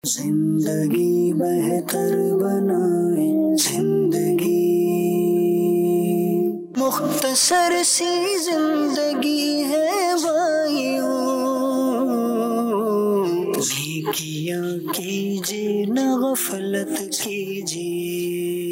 زندگی بہتر بنائے زندگی، مختصر سی زندگی ہے بھائیوں، نیکیاں کیجیے نہ غفلت کیجیے۔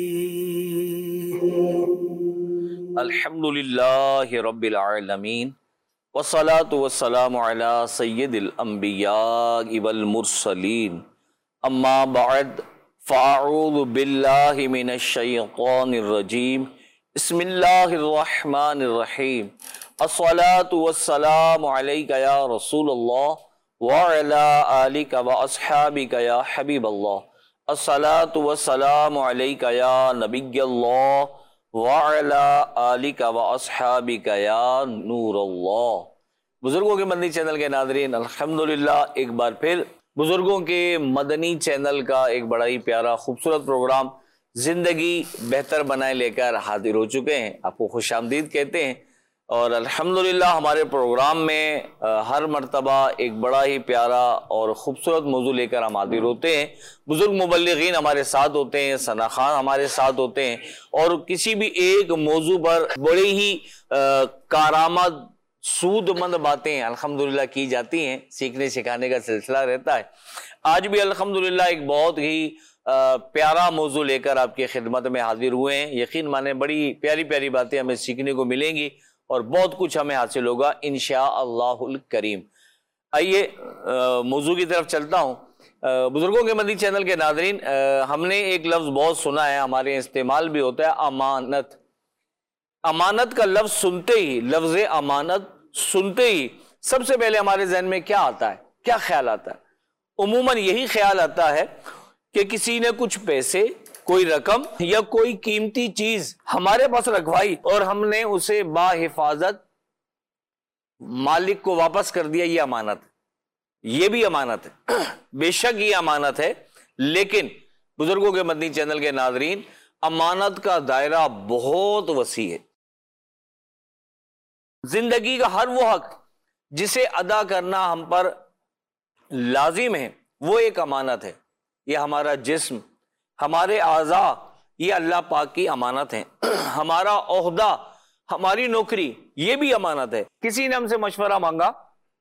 الحمدللہ رب العالمین والصلاة والسلام علی سید الانبیاء والمرسلین، اما بعد فاعوذ باللہ من الشیطان الرجیم، بسم اللہ الرحمن الرحیم۔ الصلاة والسلام علیک یا رسول اللہ وعلی آلک واصحابک یا حبیب اللہ۔ الصلاة والسلام علیک یا نبی اللہ وعلی آلک واصحابک یا نور اللہ۔ بزرگوں کے مدنی چینل کے ناظرین، الحمدللہ ایک بار پھر بزرگوں کے مدنی چینل کا ایک بڑا ہی پیارا خوبصورت پروگرام زندگی بہتر بنائے لے کر حاضر ہو چکے ہیں۔ آپ کو خوش آمدید کہتے ہیں، اور الحمدللہ ہمارے پروگرام میں ہر مرتبہ ایک بڑا ہی پیارا اور خوبصورت موضوع لے کر ہم حاضر ہوتے ہیں۔ بزرگ مبلغین ہمارے ساتھ ہوتے ہیں، ثنا خان ہمارے ساتھ ہوتے ہیں، اور کسی بھی ایک موضوع پر بڑی ہی کارآمد سود مند باتیں الحمدللہ کی جاتی ہیں، سیکھنے سکھانے کا سلسلہ رہتا ہے۔ آج بھی الحمدللہ ایک بہت ہی پیارا موضوع لے کر آپ کی خدمت میں حاضر ہوئے ہیں۔ یقین مانیں بڑی پیاری پیاری باتیں ہمیں سیکھنے کو ملیں گی اور بہت کچھ ہمیں حاصل ہوگا انشاءاللہ الکریم۔ آئیے موضوع کی طرف چلتا ہوں۔ بزرگوں کے مدنی چینل کے ناظرین، ہم نے ایک لفظ بہت سنا ہے، ہمارے استعمال بھی ہوتا ہے، امانت۔ امانت کا لفظ سنتے ہی، لفظ امانت سنتے ہی سب سے پہلے ہمارے ذہن میں کیا آتا ہے، کیا خیال آتا ہے؟ عموماً یہی خیال آتا ہے کہ کسی نے کچھ پیسے، کوئی رقم یا کوئی قیمتی چیز ہمارے پاس رکھوائی اور ہم نے اسے باحفاظت مالک کو واپس کر دیا، یہ امانت ہے۔ یہ بھی امانت ہے، بے شک یہ امانت ہے، لیکن بزرگوں کے مدنی چینل کے ناظرین، امانت کا دائرہ بہت وسیع ہے۔ زندگی کا ہر وہ حق جسے ادا کرنا ہم پر لازم ہے، وہ ایک امانت ہے۔ یہ ہمارا جسم، ہمارے اعضاء، یہ اللہ پاک کی امانت ہیں۔ ہمارا عہدہ، ہماری نوکری، یہ بھی امانت ہے۔ کسی نے ہم سے مشورہ مانگا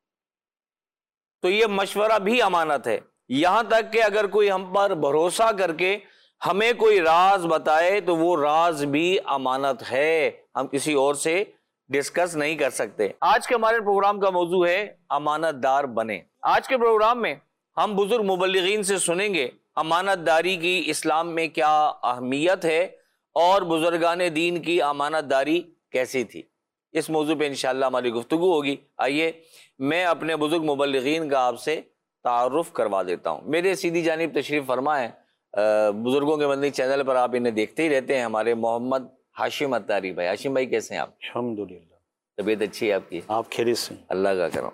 تو یہ مشورہ بھی امانت ہے۔ یہاں تک کہ اگر کوئی ہم پر بھروسہ کر کے ہمیں کوئی راز بتائے تو وہ راز بھی امانت ہے، ہم کسی اور سے ڈسکس نہیں کر سکتے۔ آج کے ہمارے پروگرام کا موضوع ہے امانت دار بنے۔ آج کے پروگرام میں ہم بزرگ مبلغین سے سنیں گے امانت داری کی اسلام میں کیا اہمیت ہے اور بزرگان دین کی امانت داری کیسی تھی۔ اس موضوع پہ انشاءاللہ ہماری گفتگو ہوگی۔ آئیے میں اپنے بزرگ مبلغین کا آپ سے تعارف کروا دیتا ہوں۔ میرے سیدھی جانب تشریف فرما ہے، بزرگوں کے مدنی چینل پر آپ انہیں دیکھتے ہی رہتے ہیں، ہمارے محمد ہاشم اتاری بھائی۔ ہاشم بھائی کیسے ہیں آپ؟ الحمدللہ، طبیعت اچھی ہے آپ کی؟ آپ خیریت سے؟ اللہ کا کرم۔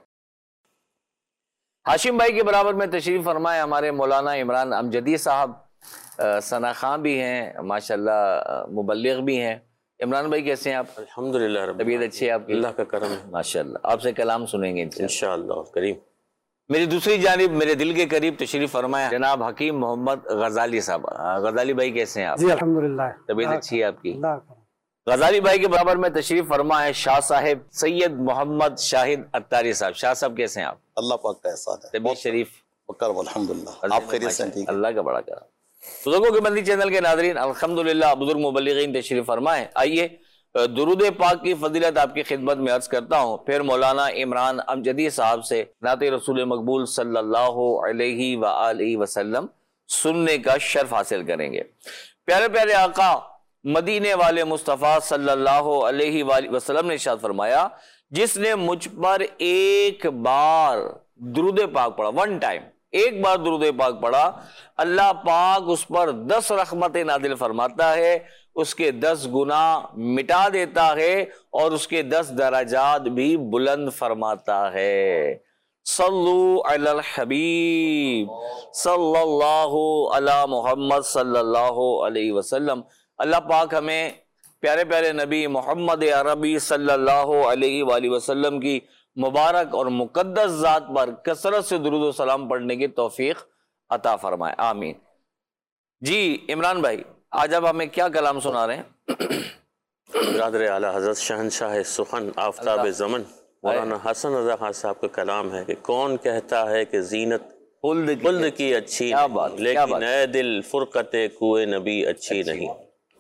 ہاشم بھائی کے برابر میں تشریف فرمائے ہمارے مولانا عمران امجدی صاحب، ثنا خان بھی ہیں، ماشاءاللہ مبلغ بھی ہیں۔ عمران بھائی کیسے ہیں آپ؟ الحمدللہ رب طبیعت اچھی ہے آپ کی؟ اللہ کا کرم ہے، ماشاءاللہ۔ آپ سے کلام سنیں گے انشاءاللہ کریم۔ میری دوسری جانب میرے دل کے قریب تشریف فرمائے جناب حکیم محمد غزالی صاحب۔ غزالی بھائی کیسے ہیں آپ؟ جی الحمدللہ، طبیعت اچھی ہے آپ کی؟ اللہ کا غزالی بھائی کے برابر میں تشریف فرما ہے شاہ صاحب سید محمد شاہد اتاری صاحب۔ شاہ صاحب کیسے ہیں آپ؟ اللہ پاک کا احسان ہے، طبیعت شریف؟ کرم الحمدللہ۔ آپ خیریت سے؟ ٹھیک ہے، اللہ کا بڑا کرم۔ بزرگوں کے مدنی چینل کے ناظرین، الحمدللہ بزرگ مبلغین تشریف فرمائے۔ آئیے درود پاک کی فضیلت آپ کی خدمت میں عرض کرتا ہوں، پھر مولانا عمران امجدی صاحب سے نعت رسول مقبول صلی اللہ علیہ وآلہ وسلم سننے کا شرف حاصل کریں گے۔ پیارے پیارے آقا مدینے والے مصطفیٰ صلی اللہ علیہ وآلہ وسلم نے ارشاد فرمایا، جس نے مجھ پر ایک بار درود پاک پڑھا، ون ٹائم ایک بار درود پاک پڑھا، اللہ پاک اس پر 10 رحمتیں نازل فرماتا ہے، اس کے 10 گناہ مٹا دیتا ہے اور اس کے 10 درجات بھی بلند فرماتا ہے۔ صلو علی الحبیب صلی اللہ علی محمد صلی اللہ علیہ وسلم۔ اللہ پاک ہمیں پیارے پیارے نبی محمد عربی صلی اللہ علیہ وآلہ وسلم کی مبارک اور مقدس ذات پر کثرت سے درود و سلام پڑھنے کی توفیق عطا فرمائے، آمین۔ جی عمران بھائی، آج آپ ہمیں کیا کلام سنا رہے ہیں؟ برادر اعلیٰ حضرت شہنشاہ سخن آفتاب زمن مولانا حسن رضا خان صاحب کا کلام ہے کہ کون کہتا ہے کہ زینت خلد کی اچھی نہیں، لیکن اے دل فرقت کوئے نبی اچھی نہیں۔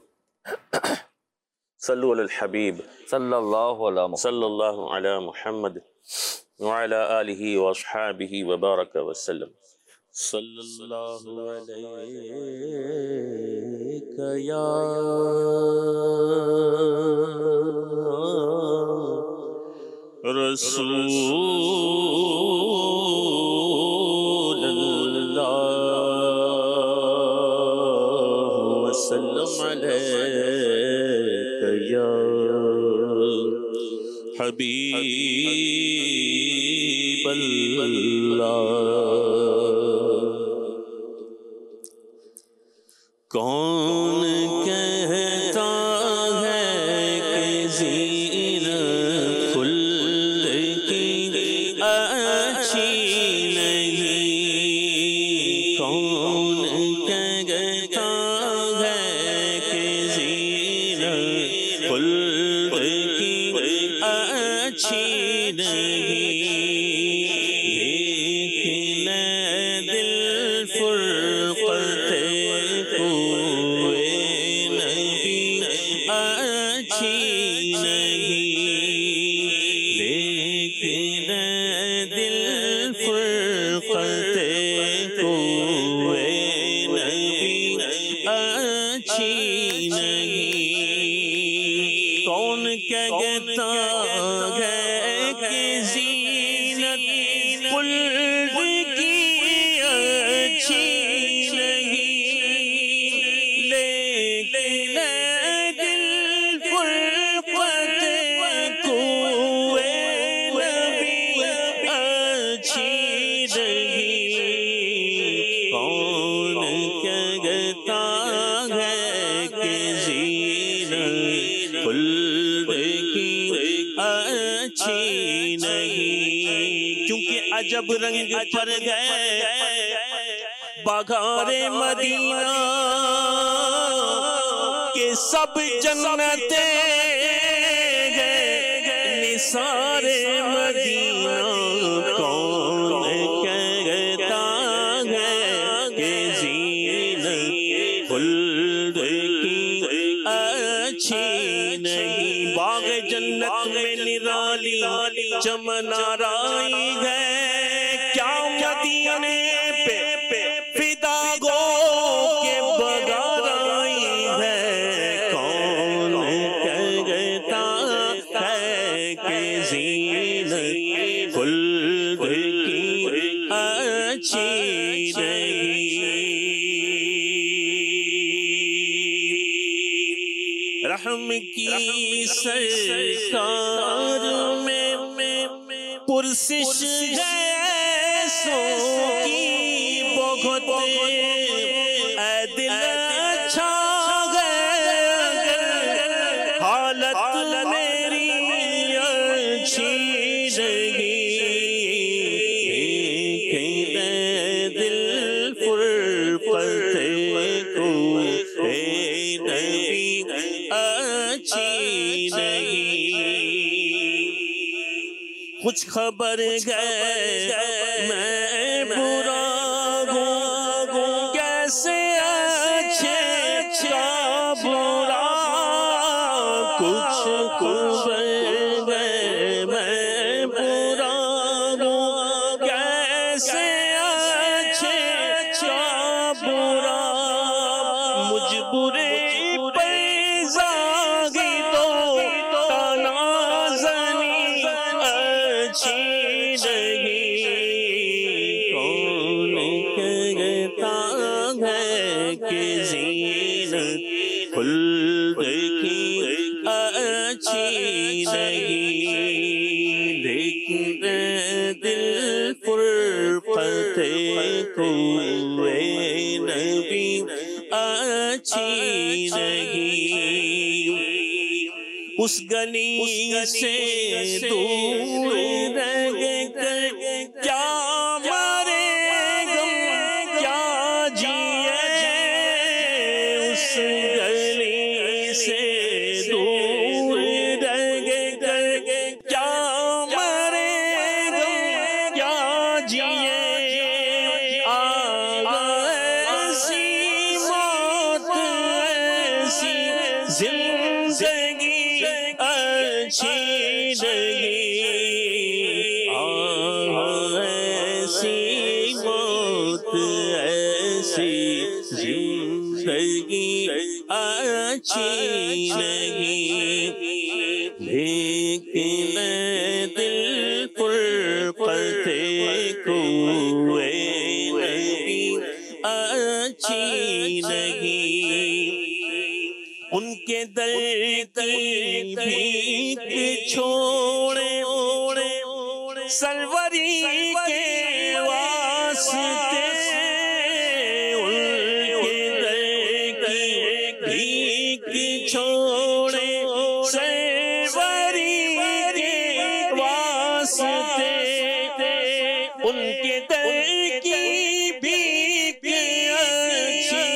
صلو علی الحبیب صلی اللہ علیہ وسلم۔ صلی اللہ علی محمد وعلی آلہ واصحابہ وبارک وسلم۔ صلی اللہ علیہ یا رسول اللہ وسلم علیہ یا حبیب اللہ۔ کون کہتا ہے کہ زینت خلد کی اچھی نہیں، کون کہتا ہے کہ زینت خلد کی اچھی نہیں، لیکن دل فرقت کوئے نبی اچھی نہیں، لیکن دل فرقت کوئے نبی اچھی نہیں۔ کون کہتا ہے کہ زینت خلد کی اچھی نہیں، لیکن دل فرقت کوئے نبی اچھی نہیں۔ کون کہتا ہے کہ زینت خلد کی اچھی نہیں، کیونکہ عجب رنگ پر گئے بہار مدینہ کہ سب جنتیں گئے نثار مدینہ۔ کون کہتا ہے کہ زینت خلد کی اچھی نہیں، باغ جنت میں نرالی چمن آرائی ہے، کیا مدینے پہ فدا گو کے بغار آئی ہے۔ کون کہتا ہے کہ زینت خلد کی اچھی نہیں۔ رحم کی سرکار میں پرسش ہے سو کی بہت، اے دل اچھا ہے حالت میری اچھی نہیں، لیکن دل فرقت کوئے نبی اچھی نہیں۔ کچھ خبر گئے میں برا ہوں کیسے اچھے کا برا، کچھ خبر گئے میں برا ہوں کیسے اچھے کا برا، مجھ برے خلد کی اچھی نہیں، لیکن دل فرقت کوئے نبی اچھی نہیں۔ اس گلی سے دور رہ کر کیا مرے گم، کیا زندگی اچھی نہیں، ایسی موت ایسی زندگی اچھی نہیں، لیکن دل فرقت کوئے نبی اچھی نہیں، ان کے در کی بھیک چھوڑے سروری کے واسطے، ان کے در کی بھیک چھوڑے سروری کے واسطے، ان کے در کی بھیک اچھی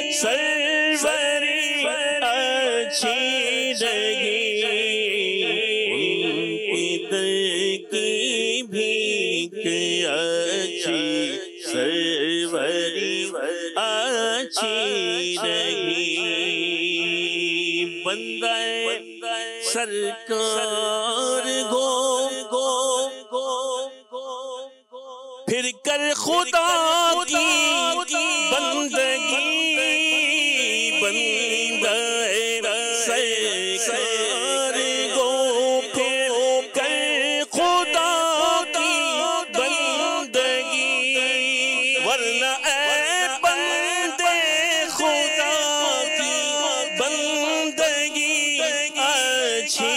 سروری اچھی نہیں، ان کے در کی بھیک اچھی سروری اچھی نہیں، بندہ سرکار گو پھر کر خدا کی بندگی، بندہ سرکار گو پھر کر خدا کی بندگی، ورنہ اے بندے خدا کی بندگی اچھی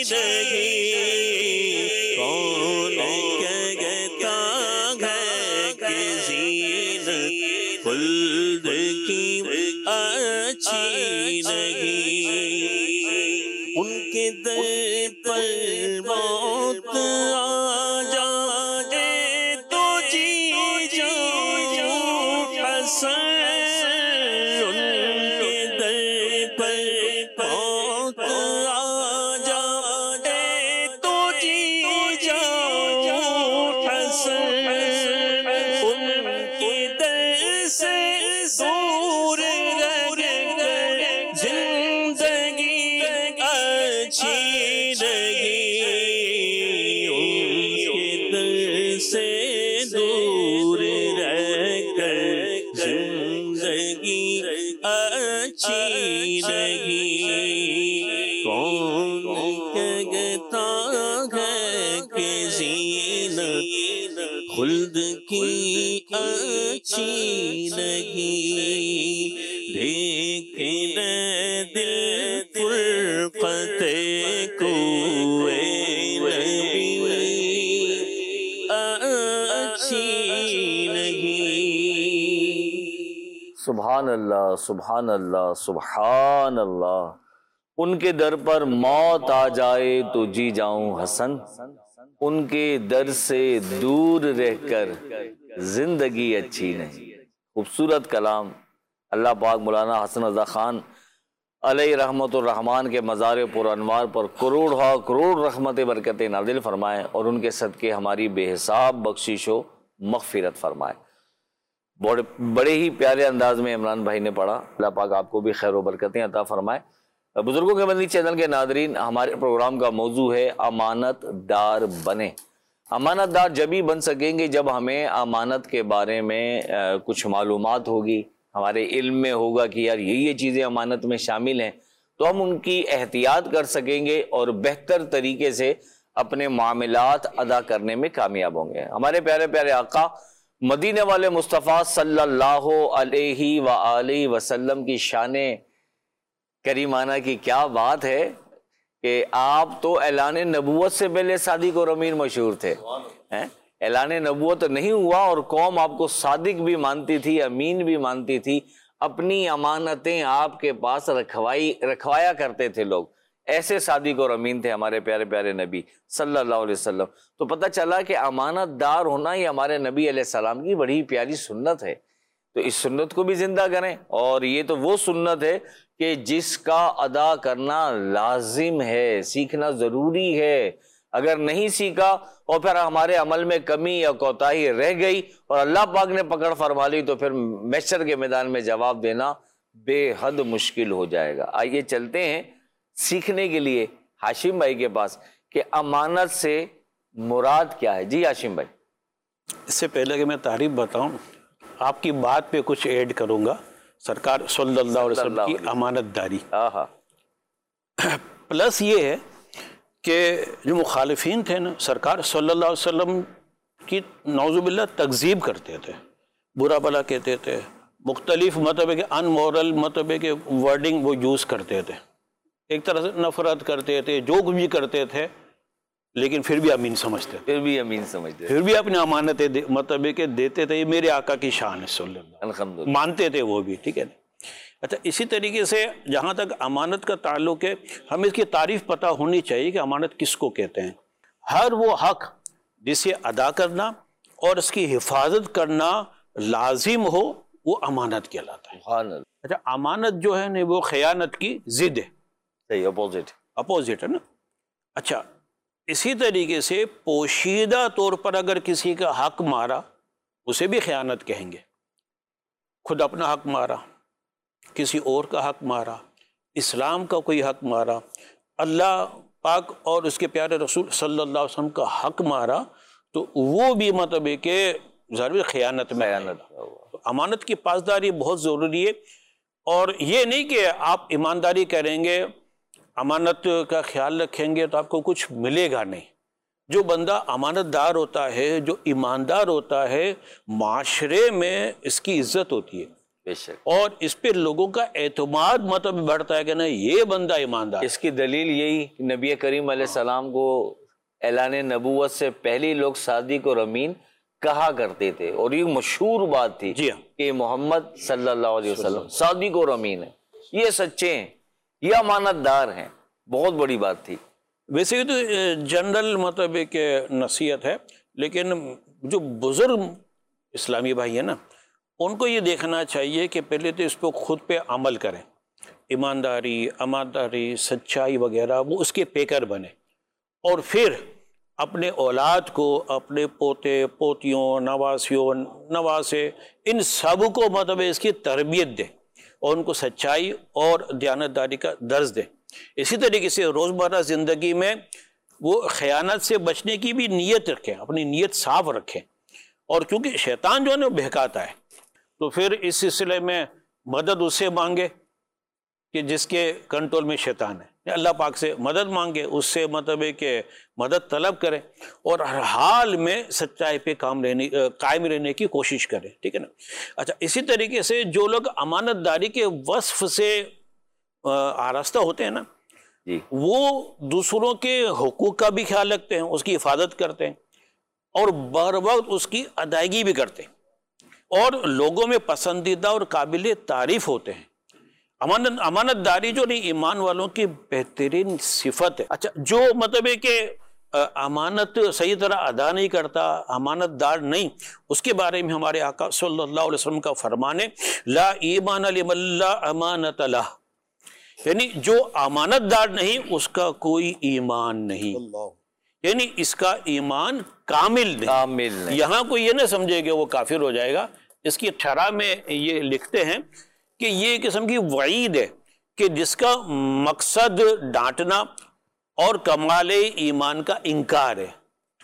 نہیں، کون کہتا ہے کہ زینت خلد کی اچھی نہیں، ان کے در پر موت آ جائے تو جی جاؤں حسن، ان کے در پر موت آ جائے تو جی جاؤں حسن، ان کے در سے دور رہ کر زندگی اچھی نہیں، ان کے در سے دور رہ کر زندگی اچھی نہیں، کون کہتا ہے کہ زینت خلد کی اچھی نہیں، لیکن دل فرقت کوئے نبی اچھی نہیں۔ سبحان اللہ سبحان اللہ سبحان اللہ، ان کے در پر موت آ جائے تو جی جاؤں حسن، ان کے در سے دور رہ کر زندگی اچھی نہیں۔ خوبصورت کلام اللہ پاک مولانا حسن رضا خان علیہ رحمت الرحمن کے مزار پر انوار پر کروڑ رحمت برکت نازل فرمائے، اور ان کے صدقے ہماری بے حساب بخشش و مغفرت فرمائے۔ بڑے ہی پیارے انداز میں عمران بھائی نے پڑھا، اللہ پاک آپ کو بھی خیر و برکتیں عطا فرمائے۔ بزرگوں کے بندی چینل کے ناظرین، ہمارے پروگرام کا موضوع ہے امانت دار بنیں۔ امانت دار جب ہی بن سکیں گے جب ہمیں امانت کے بارے میں کچھ معلومات ہوگی، ہمارے علم میں ہوگا کہ یار یہ چیزیں امانت میں شامل ہیں، تو ہم ان کی احتیاط کر سکیں گے اور بہتر طریقے سے اپنے معاملات ادا کرنے میں کامیاب ہوں گے۔ ہمارے پیارے پیارے آقا مدینے والے مصطفیٰ صلی اللہ علیہ وآلہ وسلم کی شان کریمانہ کی کیا بات ہے کہ آپ تو اعلان نبوت سے پہلے صادق اور امین مشہور تھے۔ اعلان نبوت نہیں ہوا اور قوم آپ کو صادق بھی مانتی تھی، امین بھی مانتی تھی، اپنی امانتیں آپ کے پاس رکھوایا کرتے تھے لوگ۔ ایسے صادق اور امین تھے ہمارے پیارے پیارے نبی صلی اللہ علیہ وسلم۔ تو پتہ چلا کہ امانت دار ہونا یہ ہمارے نبی علیہ السلام کی بڑی پیاری سنت ہے، تو اس سنت کو بھی زندہ کریں۔ اور یہ تو وہ سنت ہے کہ جس کا ادا کرنا لازم ہے، سیکھنا ضروری ہے۔ اگر نہیں سیکھا اور پھر ہمارے عمل میں کمی یا کوتاہی رہ گئی اور اللہ پاک نے پکڑ فرما لی، تو پھر محشر کے میدان میں جواب دینا بے حد مشکل ہو جائے گا۔ آئیے چلتے ہیں سیکھنے کے لیے ہاشم بھائی کے پاس کہ امانت سے مراد کیا ہے۔ جی ہاشم بھائی۔ اس سے پہلے کہ میں تعریف بتاؤں، آپ کی بات پہ کچھ ایڈ کروں گا۔ سرکار صلی اللہ علیہ وسلم کی امانت داری پلس یہ ہے کہ جو مخالفین تھے نا، سرکار صلی اللہ علیہ وسلم کی نعوذ باللہ تکذیب کرتے تھے، برا بھلا کہتے تھے، مختلف مطلب کہ ان مورل مطلب کہ ورڈنگ وہ یوز کرتے تھے، ایک طرح سے نفرت کرتے تھے، جو کچھ بھی کرتے تھے، لیکن پھر بھی امین سمجھتے تھے، پھر بھی اپنی امانتیں مطلب کہ دیتے تھے۔ یہ میرے آقا کی شان ہے صلی اللہ علیہ وسلم، مانتے تھے وہ بھی، ٹھیک ہے نا۔ اچھا، اسی طریقے سے جہاں تک امانت کا تعلق ہے، ہمیں اس کی تعریف پتہ ہونی چاہیے کہ امانت کس کو کہتے ہیں۔ ہر وہ حق جسے ادا کرنا اور اس کی حفاظت کرنا لازم ہو، وہ امانت کہلاتا ہے۔ اچھا، امانت جو ہے نا وہ خیانت کی ضد ہے، صحیح، اپوزٹ ہے نا۔ اچھا، اسی طریقے سے پوشیدہ طور پر اگر کسی کا حق مارا، اسے بھی خیانت کہیں گے۔ خود اپنا حق مارا، کسی اور کا حق مارا، اسلام کا کوئی حق مارا، اللہ پاک اور اس کے پیارے رسول صلی اللہ علیہ وسلم کا حق مارا، تو وہ بھی مطلب ہے کہ ضرور خیانت میں آئے گا۔ تو امانت کی پاسداری بہت ضروری ہے، اور یہ نہیں کہ آپ ایمانداری کریں گے، امانت کا خیال رکھیں گے تو آپ کو کچھ ملے گا نہیں۔ جو بندہ امانت دار ہوتا ہے، جو ایماندار ہوتا ہے، معاشرے میں اس کی عزت ہوتی ہے، بے شک، اور اس پہ لوگوں کا اعتماد مطلب بڑھتا ہے کہ نہیں، یہ بندہ ایماندار۔ اس کی دلیل یہی کہ نبی کریم علیہ السلام کو اعلان نبوت سے پہلے لوگ صادق اور امین کہا کرتے تھے، اور یہ مشہور بات تھی جی ہاں، کہ محمد صلی اللہ علیہ وسلم صادق اور امین ہیں، یہ سچے ہیں، یہ امانت دار ہیں۔ بہت بڑی بات تھی۔ ویسے تو جنرل مطلب کہ نصیحت ہے، لیکن جو بزرگ اسلامی بھائی ہیں نا، ان کو یہ دیکھنا چاہیے کہ پہلے تو اس پہ خود پہ عمل کریں، ایمانداری، امانتداری، سچائی وغیرہ، وہ اس کے پیکر بنے، اور پھر اپنے اولاد کو، اپنے پوتے پوتیوں، نواسیوں، نواسے، ان سب کو مطلب اس کی تربیت دیں، اور ان کو سچائی اور دیانتداری کا درس دیں۔ اسی طریقے سے روزمرہ زندگی میں وہ خیانت سے بچنے کی بھی نیت رکھیں، اپنی نیت صاف رکھیں، اور کیونکہ شیطان جو ہے نا وہ بہکاتا ہے، تو پھر اس سلسلے میں مدد اس سے مانگے کہ جس کے کنٹرول میں شیطان ہے، اللہ پاک سے مدد مانگے، اس سے مطلب ہے کہ مدد طلب کریں، اور ہر حال میں سچائی پہ قائم رہنے کی کوشش کریں، ٹھیک ہے نا۔ اچھا، اسی طریقے سے جو لوگ امانت داری کے وصف سے آراستہ ہوتے ہیں نا، وہ دوسروں کے حقوق کا بھی خیال رکھتے ہیں، اس کی حفاظت کرتے ہیں، اور بر وقت اس کی ادائیگی بھی کرتے ہیں، اور لوگوں میں پسندیدہ اور قابل تعریف ہوتے ہیں۔ امانت داری جو نہیں، ایمان والوں کی بہترین صفت ہے۔ اچھا، جو مطلب ہے کہ امانت صحیح طرح ادا نہیں کرتا، امانت دار نہیں، اس کے بارے میں ہمارے آقا صلی اللہ علیہ وسلم کا فرمان ہے، لا ایمان لمن لا امانت لہ، یعنی جو امانت دار نہیں، اس کا کوئی ایمان نہیں، یعنی اس کا ایمان کامل نہیں۔ یہاں کوئی یہ نہ سمجھے کہ وہ کافر ہو جائے گا۔ اس کی شرح میں یہ لکھتے ہیں کہ یہ قسم کی وعید ہے کہ جس کا مقصد ڈانٹنا اور کمال ایمان کا انکار ہے۔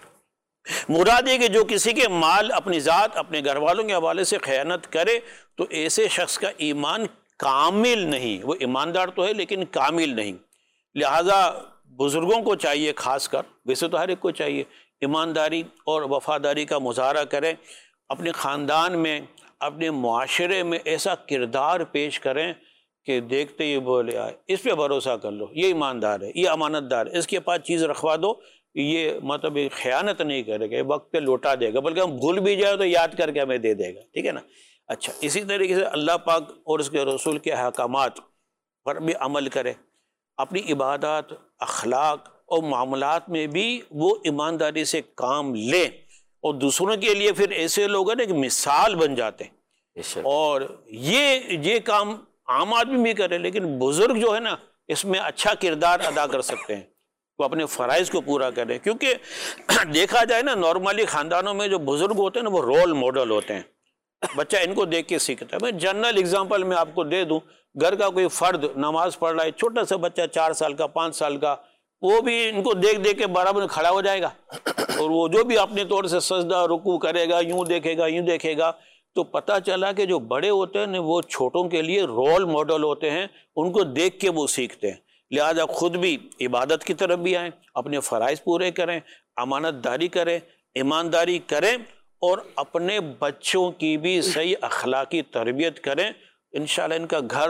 مراد ہے کہ جو کسی کے مال، اپنی ذات، اپنے گھر والوں کے حوالے سے خیانت کرے، تو ایسے شخص کا ایمان کامل نہیں، وہ ایماندار تو ہے لیکن کامل نہیں۔ لہذا بزرگوں کو چاہیے، خاص کر، ویسے تو ہر ایک کو چاہیے، ایمانداری اور وفاداری کا مظاہرہ کریں، اپنے خاندان میں، اپنے معاشرے میں ایسا کردار پیش کریں کہ دیکھتے ہی بولے آئے اس پہ بھروسہ کر لو، یہ ایماندار ہے، یہ امانت دار ہے، اس کے پاس چیز رکھوا دو، یہ مطلب خیانت نہیں کرے گا، وقت پہ لوٹا دے گا، بلکہ ہم بھول بھی جائے تو یاد کر کے ہمیں دے دے گا، ٹھیک ہے نا۔ اچھا، اسی طریقے سے اللہ پاک اور اس کے رسول کے احکامات پر بھی عمل کرے، اپنی عبادات، اخلاق اور معاملات میں بھی وہ ایمانداری سے کام لیں، اور دوسروں کے لیے پھر ایسے لوگ ہیں کہ مثال بن جاتے ہیں، اور یہ کام عام آدمی بھی کرے، لیکن بزرگ جو ہے نا اس میں اچھا کردار ادا کر سکتے ہیں، وہ اپنے فرائض کو پورا کرے، کیونکہ دیکھا جائے نا نارملی خاندانوں میں جو بزرگ ہوتے ہیں نا وہ رول ماڈل ہوتے ہیں، بچہ ان کو دیکھ کے سیکھتا ہے. میں جنرل اگزامپل میں آپ کو دے دوں, گھر کا کوئی فرد نماز پڑھ رہا ہے, چھوٹا سا بچہ 4 سال کا 5 سال کا, وہ بھی ان کو دیکھ دیکھ کے برابر کھڑا ہو جائے گا, اور وہ جو بھی اپنے طور سے سجدہ رکوع کرے گا, یوں دیکھے گا. تو پتہ چلا کہ جو بڑے ہوتے ہیں وہ چھوٹوں کے لیے رول ماڈل ہوتے ہیں, ان کو دیکھ کے وہ سیکھتے ہیں. لہذا خود بھی عبادت کی طرف بھی آئیں, اپنے فرائض پورے کریں, امانت داری کریں, ایمانداری کریں, اور اپنے بچوں کی بھی صحیح اخلاقی تربیت کریں. انشاءاللہ ان کا گھر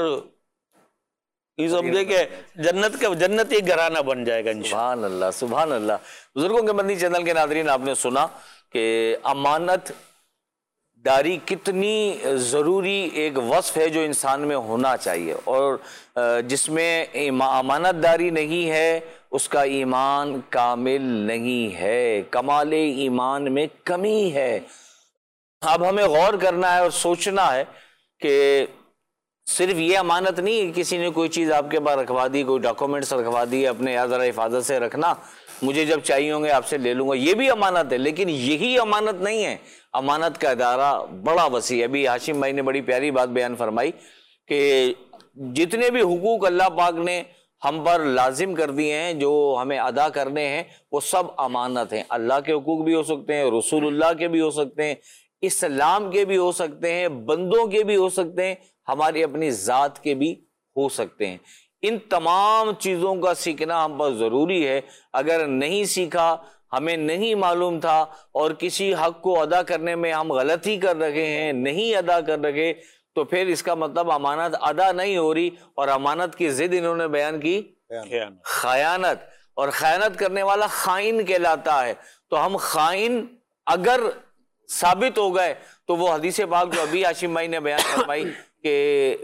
جنتی گھرانہ بن جائے گا انشاءاللہ. سبحان اللہ سبحان اللہ. بزرگوں کے مدنی چینل کے ناظرین, آپ نے سنا کہ امانت داری کتنی ضروری ایک وصف ہے جو انسان میں ہونا چاہیے, اور جس میں امانت داری نہیں ہے اس کا ایمان کامل نہیں ہے, کمال ایمان میں کمی ہے. اب ہمیں غور کرنا ہے اور سوچنا ہے کہ صرف یہ امانت نہیں ہے کسی نے کوئی چیز آپ کے پاس رکھوا دی, کوئی ڈاکومنٹس رکھوا دی, اپنے یاد ذرا حفاظت سے رکھنا, مجھے جب چاہیے ہوں گے آپ سے لے لوں گا, یہ بھی امانت ہے. لیکن یہی امانت نہیں ہے. امانت کا ادارہ بڑا وسیع ہے. ابھی ہاشم بھائی نے بڑی پیاری بات بیان فرمائی کہ جتنے بھی حقوق اللہ پاک نے ہم پر لازم کر دیے ہیں, جو ہمیں ادا کرنے ہیں, وہ سب امانت ہیں. اللہ کے حقوق بھی ہو سکتے ہیں, رسول اللہ کے بھی ہو سکتے ہیں, اسلام کے بھی ہو سکتے ہیں, بندوں کے بھی ہو سکتے ہیں, ہماری اپنی ذات کے بھی ہو سکتے ہیں. ان تمام چیزوں کا سیکھنا ہم پر ضروری ہے. اگر نہیں سیکھا, ہمیں نہیں معلوم تھا, اور کسی حق کو ادا کرنے میں ہم غلطی کر رہے ہیں, نہیں ادا کر رہے, تو پھر اس کا مطلب امانت ادا نہیں ہو رہی. اور امانت کی ضد انہوں نے بیان کی خیانت, اور خیانت کرنے والا خائن کہلاتا ہے. تو ہم خائن اگر ثابت ہو گئے تو وہ حدیث پاک جو ابھی ہاشم بھائی نے بیان فرمائی کہ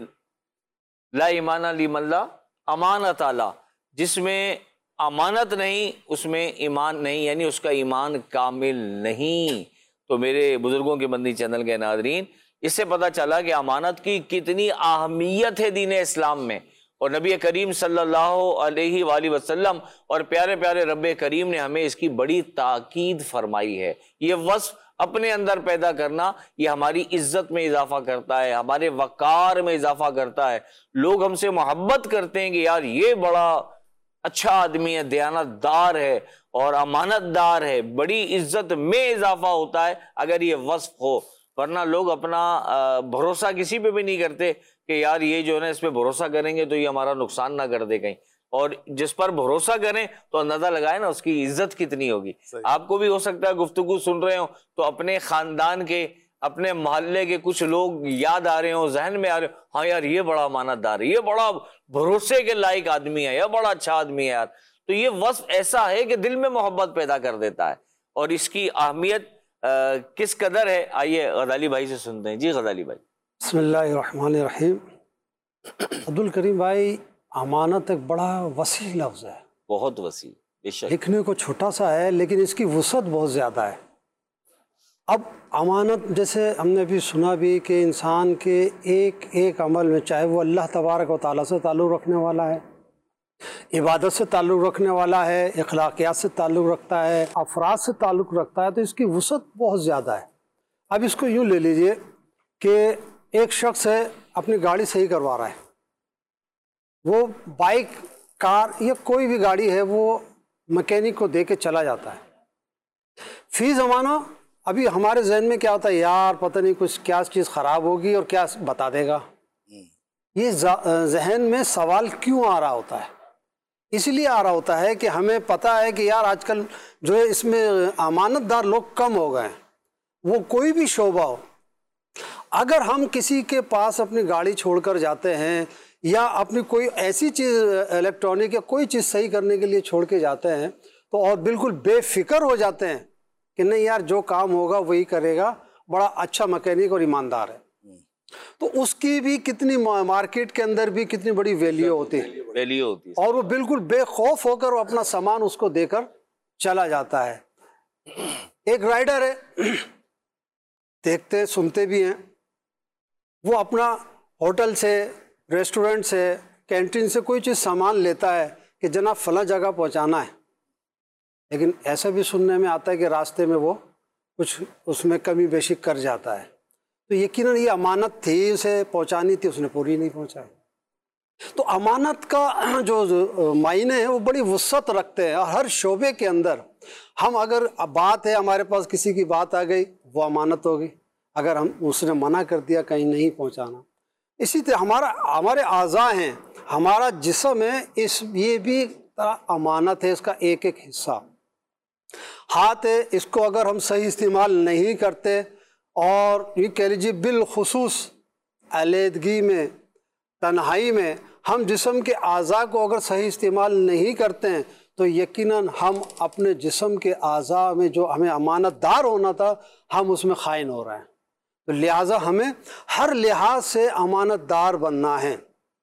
لا ایمان لمن لا امانت علی, جس میں امانت نہیں اس میں ایمان نہیں, یعنی اس کا ایمان کامل نہیں. تو میرے بزرگوں کے مدنی چینل کے ناظرین, اس سے پتہ چلا کہ امانت کی کتنی اہمیت ہے دین اسلام میں, اور نبی کریم صلی اللہ علیہ وآلہ وسلم اور پیارے پیارے رب کریم نے ہمیں اس کی بڑی تاکید فرمائی ہے. یہ وصف اپنے اندر پیدا کرنا, یہ ہماری عزت میں اضافہ کرتا ہے, ہمارے وقار میں اضافہ کرتا ہے. لوگ ہم سے محبت کرتے ہیں کہ یار یہ بڑا اچھا آدمی ہے, دیانت دار ہے اور امانت دار ہے. بڑی عزت میں اضافہ ہوتا ہے اگر یہ وصف ہو, ورنہ لوگ اپنا بھروسہ کسی پہ بھی نہیں کرتے کہ یار یہ جو ہے نا اس پہ بھروسہ کریں گے تو یہ ہمارا نقصان نہ کر دے کہیں. اور جس پر بھروسہ کریں تو اندازہ لگائیں نا اس کی عزت کتنی ہوگی. آپ کو بھی ہو سکتا ہے گفتگو سن رہے ہوں تو اپنے خاندان کے, اپنے محلے کے کچھ لوگ یاد آ رہے ہوں, ذہن میں آ رہے ہوں, ہاں یار یہ بڑا امانت دار ہے, یہ بڑا بھروسے کے لائق آدمی ہے, یہ بڑا اچھا آدمی ہے یار. تو یہ وصف ایسا ہے کہ دل میں محبت پیدا کر دیتا ہے. اور اس کی اہمیت کس قدر ہے, آئیے غزالی بھائی سے سنتے ہیں. جی غزالی بھائی. بسم اللہ الرحمن الرحیم. عبدالکریم بھائی, امانت ایک بڑا وسیع لفظ ہے, بہت وسیع, بے شک لکھنے کو چھوٹا سا ہے لیکن اس کی وسعت بہت زیادہ ہے. اب امانت جیسے ہم نے بھی سنا بھی کہ انسان کے ایک ایک عمل میں, چاہے وہ اللہ تبارک و تعالیٰ سے تعلق رکھنے والا ہے, عبادت سے تعلق رکھنے والا ہے, اخلاقیات سے تعلق رکھتا ہے, افراد سے تعلق رکھتا ہے, تو اس کی وسعت بہت زیادہ ہے. اب اس کو یوں لے لیجئے کہ ایک شخص ہے اپنی گاڑی صحیح کروا رہا ہے, وہ بائک, کار یا کوئی بھی گاڑی ہے وہ مکینک کو دے کے چلا جاتا ہے. فی زمانہ ابھی ہمارے ذہن میں کیا ہوتا ہے, یار پتہ نہیں کچھ کیا چیز خراب ہوگی اور کیا بتا دے گا. یہ ذہن میں سوال کیوں آ رہا ہوتا ہے؟ اس لیے آ رہا ہوتا ہے کہ ہمیں پتہ ہے کہ یار آج کل جو ہے اس میں امانت دار لوگ کم ہو گئے ہیں. وہ کوئی بھی شعبہ ہو, اگر ہم کسی کے پاس اپنی گاڑی چھوڑ کر جاتے ہیں یا اپنی کوئی ایسی چیز الیکٹرانک یا کوئی چیز صحیح کرنے کے لیے چھوڑ کے جاتے ہیں تو اور بالکل بے فکر ہو جاتے ہیں کہ نہیں یار جو کام ہوگا وہی کرے گا, بڑا اچھا مکینک اور ایماندار ہے, تو اس کی بھی کتنی مارکیٹ کے اندر بھی کتنی بڑی ویلیو ہوتی ہے, اور وہ بالکل بے خوف ہو کر وہ اپنا سامان اس کو دے کر چلا جاتا ہے. ایک رائڈر ہے, دیکھتے سنتے بھی ہیں, وہ اپنا ہوٹل سے, ریسٹورنٹ سے, کینٹین سے کوئی چیز سامان لیتا ہے کہ جناب فلاں جگہ پہنچانا ہے, لیکن ایسا بھی سننے میں آتا ہے کہ راستے میں وہ کچھ اس میں کمی بیشی کر جاتا ہے. تو یقیناً یہ امانت تھی، اسے پہنچانی تھی، اس نے پوری نہیں پہنچائی۔ تو امانت کا جو معنی ہے وہ بڑی وسعت رکھتے ہیں، ہر شعبے کے اندر۔ ہم اگر بات ہے، ہمارے پاس کسی کی بات آ گئی، وہ امانت ہوگی، اگر اس نے منع کر دیا کہیں نہیں پہنچانا۔ اسی طرح ہمارے اعضاء ہیں، ہمارا جسم ہے، یہ بھی امانت ہے، اس کا ایک ایک حصہ۔ ہاتھ ہے، اس کو اگر ہم صحیح استعمال نہیں کرتے، اور یہ کہہ لیجیے بالخصوص علیحدگی میں، تنہائی میں ہم جسم کے اعضاء کو اگر صحیح استعمال نہیں کرتے ہیں تو یقیناً ہم اپنے جسم کے اعضاء میں جو ہمیں امانت دار ہونا تھا، ہم اس میں خائن ہو رہے ہیں۔ تو لہٰذا ہمیں ہر لحاظ سے امانت دار بننا ہے۔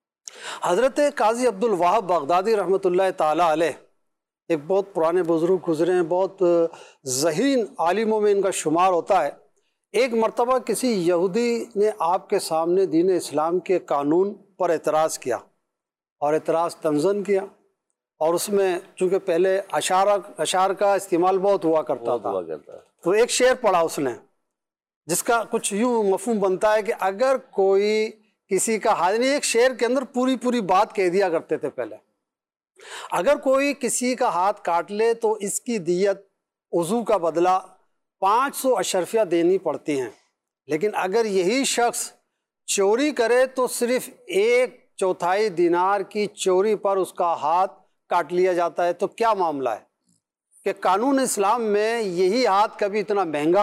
حضرت قاضی عبد الوہاب بغدادی رحمۃ اللہ تعالیٰ علیہ ایک بہت پرانے بزرگ گزرے ہیں، بہت ذہین عالموں میں ان کا شمار ہوتا ہے۔ ایک مرتبہ کسی یہودی نے آپ کے سامنے دین اسلام کے قانون پر اعتراض کیا، اور اعتراض تنزن کیا، اور اس میں چونکہ پہلے اشعار کا استعمال بہت ہوا کرتا تھا، تو ایک شعر پڑھا اس نے، جس کا کچھ یوں مفہوم بنتا ہے کہ اگر کوئی کسی کا ہاتھ، ایک شعر کے اندر پوری بات کہہ دیا کرتے تھے پہلے، اگر کوئی کسی کا ہاتھ کاٹ لے تو اس کی دیت عضو کا بدلہ 500 اشرفیہ دینی پڑتی ہیں، لیکن اگر یہی شخص چوری کرے تو صرف 1/4 دینار کی چوری پر اس کا ہاتھ کاٹ لیا جاتا ہے۔ تو کیا معاملہ ہے کہ قانون اسلام میں یہی ہاتھ کبھی اتنا مہنگا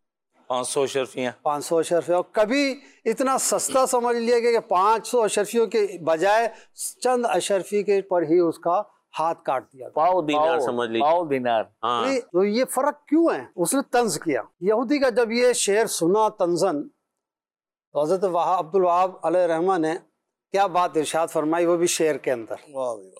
500 اشرفیاں، 500 اشرفیہ، اور کبھی اتنا سستا سمجھ لیا گیا کہ 500 اشرفیوں کے بجائے چند اشرفی کے پر ہی اس کا ہاتھ کاٹ دیا، پاؤ دینار سمجھ لیجیے، پاؤ دینار۔ تو یہ فرق کیوں ہے؟ اس نے طنز کیا۔ یہودی کا جب یہ شعر سنا تنزن، تو حضرت عبد الوہاب علیہ رحمہ نے کیا بات ارشاد فرمائی، وہ بھی شعر کے اندر۔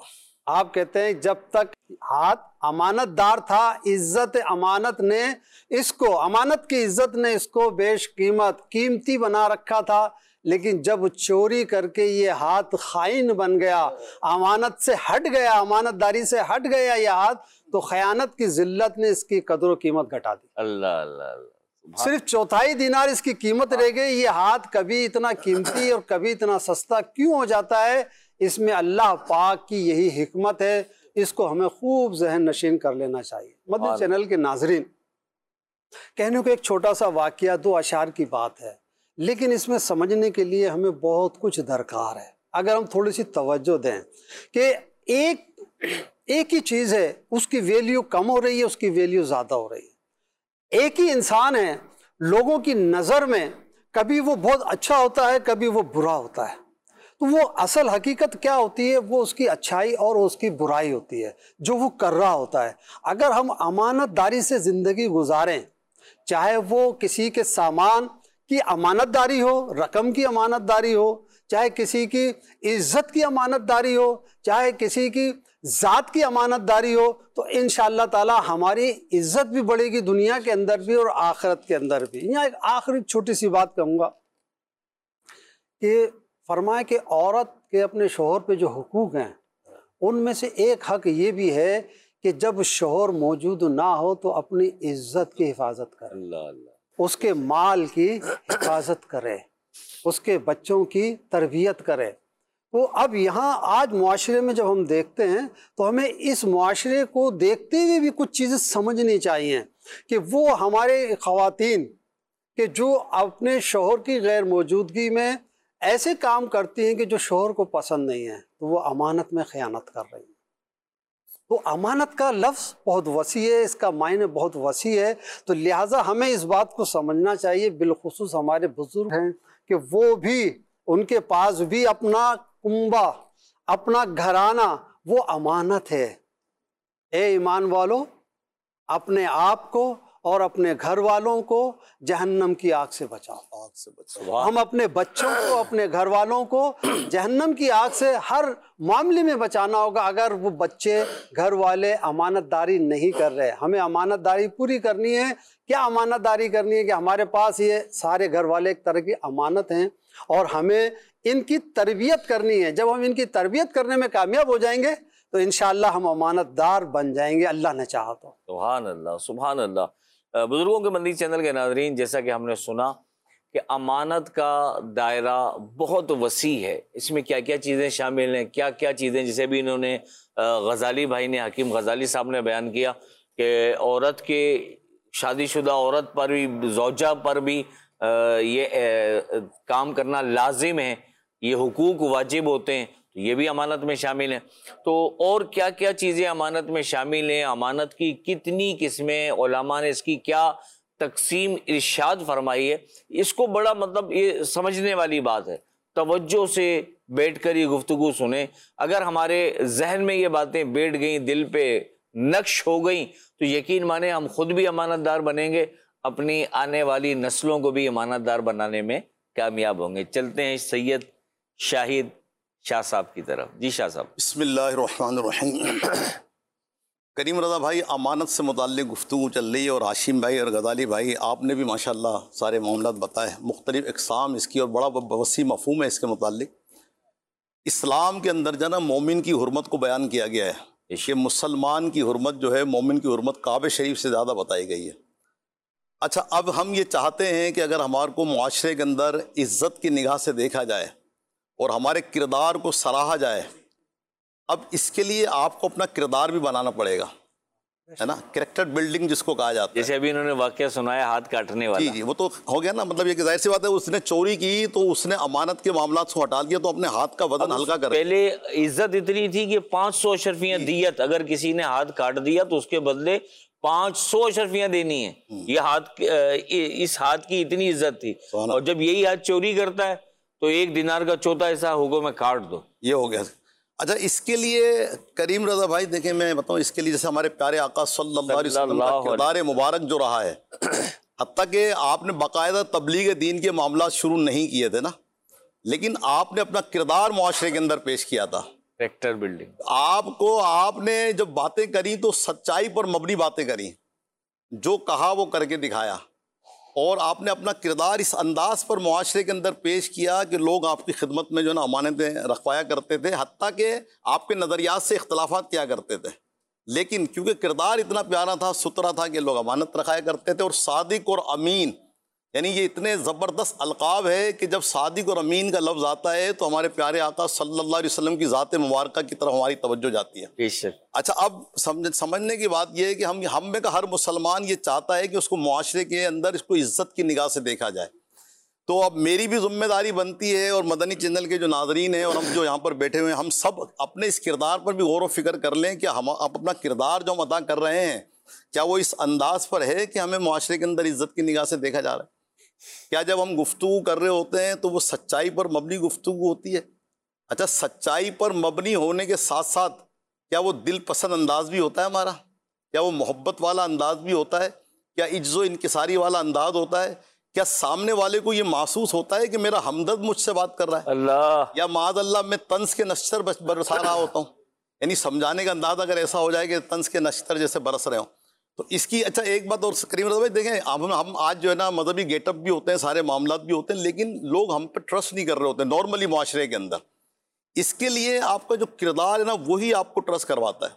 آپ کہتے ہیں جب تک ہاتھ امانت دار تھا، عزت امانت نے اس کو، امانت کی عزت نے اس کو بیش قیمت قیمتی بنا رکھا تھا، لیکن جب چوری کر کے یہ ہاتھ خائن بن گیا، امانت سے ہٹ گیا، امانت داری سے ہٹ گیا یہ ہاتھ، تو خیانت کی ذلت نے اس کی قدر و قیمت گھٹا دی۔ اللہ اللہ اللہ، صرف 1/4 دینار اس کی قیمت رہ گئی۔ یہ ہاتھ کبھی اتنا قیمتی اور کبھی اتنا سستا کیوں ہو جاتا ہے؟ اس میں اللہ پاک کی یہی حکمت ہے، اس کو ہمیں خوب ذہن نشین کر لینا چاہیے۔ مدنی چینل کے ناظرین، کہنے کو ایک چھوٹا سا واقعہ 2 اشعار کی بات ہے، لیکن اس میں سمجھنے کے لیے ہمیں بہت کچھ درکار ہے۔ اگر ہم تھوڑی سی توجہ دیں کہ ایک ہی چیز ہے، اس کی ویلیو کم ہو رہی ہے، اس کی ویلیو زیادہ ہو رہی ہے۔ ایک ہی انسان ہے، لوگوں کی نظر میں کبھی وہ بہت اچھا ہوتا ہے، کبھی وہ برا ہوتا ہے، تو وہ اصل حقیقت کیا ہوتی ہے؟ وہ اس کی اچھائی اور اس کی برائی ہوتی ہے جو وہ کر رہا ہوتا ہے۔ اگر ہم امانت داری سے زندگی گزاریں، چاہے وہ کسی کے سامان کی امانت داری ہو، رقم کی امانت داری ہو، چاہے کسی کی عزت کی امانت داری ہو، چاہے کسی کی ذات کی امانت داری ہو، تو انشاءاللہ تعالی ہماری عزت بھی بڑھے گی، دنیا کے اندر بھی اور آخرت کے اندر بھی۔ یہاں ایک آخری چھوٹی سی بات کہوں گا کہ فرمائے کہ عورت کے اپنے شوہر پہ جو حقوق ہیں، ان میں سے ایک حق یہ بھی ہے کہ جب شوہر موجود نہ ہو تو اپنی عزت کی حفاظت کرے، اللہ اللہ، اس کے مال کی حفاظت کرے، اس کے بچوں کی تربیت کرے۔ تو اب یہاں آج معاشرے میں جب ہم دیکھتے ہیں تو ہمیں اس معاشرے کو دیکھتے ہوئے بھی کچھ چیزیں سمجھنی چاہیے کہ وہ ہمارے خواتین کہ جو اپنے شوہر کی غیر موجودگی میں ایسے کام کرتی ہیں کہ جو شوہر کو پسند نہیں ہے، تو وہ امانت میں خیانت کر رہی ہیں۔ تو امانت کا لفظ بہت وسیع ہے، اس کا معنی بہت وسیع ہے، تو لہٰذا ہمیں اس بات کو سمجھنا چاہیے، بالخصوص ہمارے بزرگ ہیں کہ وہ بھی، ان کے پاس بھی اپنا کنبہ، اپنا گھرانہ وہ امانت ہے۔ اے ایمان والو، اپنے آپ کو اور اپنے گھر والوں کو جہنم کی آگ سے بچاؤ۔ ہم اپنے بچوں کو، اپنے گھر والوں کو جہنم کی آگ سے ہر معاملے میں بچانا ہوگا۔ اگر وہ بچے، گھر والے امانت داری نہیں کر رہے، ہمیں امانت داری پوری کرنی ہے۔ کیا امانت داری کرنی ہے؟ کہ ہمارے پاس یہ سارے گھر والے ایک طرح کی امانت ہیں، اور ہمیں ان کی تربیت کرنی ہے۔ جب ہم ان کی تربیت کرنے میں کامیاب ہو جائیں گے تو انشاءاللہ ہم امانت دار بن جائیں گے، اللہ نے چاہا تو۔ سبحان اللہ، سبحان اللہ۔ بزرگوں کے مدنی چینل کے ناظرین، جیسا کہ ہم نے سنا کہ امانت کا دائرہ بہت وسیع ہے، اس میں کیا کیا چیزیں شامل ہیں، کیا کیا چیزیں، جسے بھی انہوں نے غزالی بھائی نے، حکیم غزالی صاحب نے بیان کیا کہ عورت کے، شادی شدہ عورت پر بھی، زوجہ پر بھی یہ کام کرنا لازم ہے، یہ حقوق واجب ہوتے ہیں، یہ بھی امانت میں شامل ہیں۔ تو اور کیا کیا چیزیں امانت میں شامل ہیں، امانت کی کتنی قسمیں، علماء نے اس کی کیا تقسیم ارشاد فرمائی ہے، اس کو بڑا مطلب یہ سمجھنے والی بات ہے، توجہ سے بیٹھ کر یہ گفتگو سنیں۔ اگر ہمارے ذہن میں یہ باتیں بیٹھ گئیں، دل پہ نقش ہو گئیں، تو یقین مانیں ہم خود بھی امانت دار بنیں گے، اپنی آنے والی نسلوں کو بھی امانت دار بنانے میں کامیاب ہوں گے۔ چلتے ہیں سید شاہد شاہ صاحب کی طرف۔ جی شاہ صاحب۔ بسم اللہ الرحمن الرحیم۔ کریم رضا بھائی، امانت سے متعلق گفتگو چل رہی ہے، اور ہاشم بھائی اور غزالی بھائی آپ نے بھی ماشاءاللہ سارے معاملات بتائے، مختلف اقسام اس کی، اور بڑا وسیع مفہوم ہے اس کے متعلق۔ اسلام کے اندر جو نا مومن کی حرمت کو بیان کیا گیا ہے کہ مسلمان کی حرمت جو ہے مومن کی حرمت کعبہ شریف سے زیادہ بتائی گئی ہے۔ اچھا، اب ہم یہ چاہتے ہیں کہ اگر ہمارے کو معاشرے کے اندر عزت کی نگاہ سے دیکھا جائے اور ہمارے کردار کو سراہا جائے، اب اس کے لیے آپ کو اپنا کردار بھی بنانا پڑے گا، ہے نا، کریکٹر بلڈنگ جس کو کہا جاتا ہے۔ جیسے ابھی انہوں نے واقعہ سنایا ہاتھ کاٹنے والا، جی وہ تو ہو گیا نا، مطلب یہ کہ ظاہر سی بات ہے، اس نے چوری کی تو اس نے امانت کے معاملات کو ہٹا دیا، تو اپنے ہاتھ کا وزن ہلکا کر۔ پہلے عزت اتنی تھی کہ 500 اشرفیاں دیت، اگر کسی نے ہاتھ کاٹ دیا تو اس کے بدلے 500 اشرفیاں دینی ہیں، یہ ہاتھ، اس ہاتھ کی اتنی عزت تھی۔ اور جب یہی ہاتھ چوری کرتا ہے تو 1 دینار کا چوتھا حصہ حکم میں کاٹ دو، یہ ہو گیا۔ اچھا، اس کے لیے کریم رضا بھائی دیکھیں، میں بتاؤں اس کے لیے جیسے ہمارے پیارے آقا صلی اللہ علیہ وسلم کا کردار مبارک جو رہا ہے، حتیٰ کہ آپ نے باقاعدہ تبلیغ دین کے معاملات شروع نہیں کیے تھے نا، لیکن آپ نے اپنا کردار معاشرے کے اندر پیش کیا تھا، کریکٹر بلڈنگ۔ آپ نے جب باتیں کری تو سچائی پر مبنی باتیں کری، جو کہا وہ کر کے دکھایا، اور آپ نے اپنا کردار اس انداز پر معاشرے کے اندر پیش کیا کہ لوگ آپ کی خدمت میں جو ہے نا امانتیں رکھوایا کرتے تھے، حتیٰ کہ آپ کے نظریات سے اختلافات کیا کرتے تھے، لیکن کیونکہ کردار اتنا پیارا تھا، ستھرا تھا، کہ لوگ امانت رکھایا کرتے تھے۔ اور صادق اور امین، یعنی یہ اتنے زبردست القاب ہے کہ جب صادق اور امین کا لفظ آتا ہے تو ہمارے پیارے آقا صلی اللہ علیہ وسلم کی ذات مبارکہ کی طرف ہماری توجہ جاتی ہے۔ بے شک۔ اچھا، اب سمجھنے کی بات یہ ہے کہ ہم میں کا ہر مسلمان یہ چاہتا ہے کہ اس کو معاشرے کے اندر اس کو عزت کی نگاہ سے دیکھا جائے۔ تو اب میری بھی ذمہ داری بنتی ہے، اور مدنی چینل کے جو ناظرین ہیں اور ہم جو یہاں پر بیٹھے ہوئے ہیں، ہم سب اپنے اس کردار پر بھی غور و فکر کر لیں کہ ہم اپنا کردار جو ہم ادا کر رہے ہیں، کیا وہ اس انداز پر ہے کہ ہمیں معاشرے کے اندر عزت کی نگاہ سے دیکھا جا رہا ہے؟ کیا جب ہم گفتگو کر رہے ہوتے ہیں تو وہ سچائی پر مبنی گفتگو ہوتی ہے؟ اچھا، سچائی پر مبنی ہونے کے ساتھ ساتھ کیا وہ دل پسند انداز بھی ہوتا ہے ہمارا؟ کیا وہ محبت والا انداز بھی ہوتا ہے؟ کیا عجز و انکساری والا انداز ہوتا ہے؟ کیا سامنے والے کو یہ محسوس ہوتا ہے کہ میرا ہمدرد مجھ سے بات کر رہا ہے، اللہ، یا معاذ اللہ میں طنز کے نشتر برسا رہا ہوتا ہوں؟ یعنی سمجھانے کا انداز اگر ایسا ہو جائے کہ طنز کے نشتر جیسے برس رہے ہوں تو اس کی۔ اچھا، ایک بات اور کریم رضا بھائی دیکھیں، ہم آج جو ہے نا مذہبی گیٹ اپ بھی ہوتے ہیں، سارے معاملات بھی ہوتے ہیں، لیکن لوگ ہم پہ ٹرسٹ نہیں کر رہے ہوتے نارملی معاشرے کے اندر۔ اس کے لیے آپ کا جو کردار ہے نا وہی آپ کو ٹرسٹ کرواتا ہے۔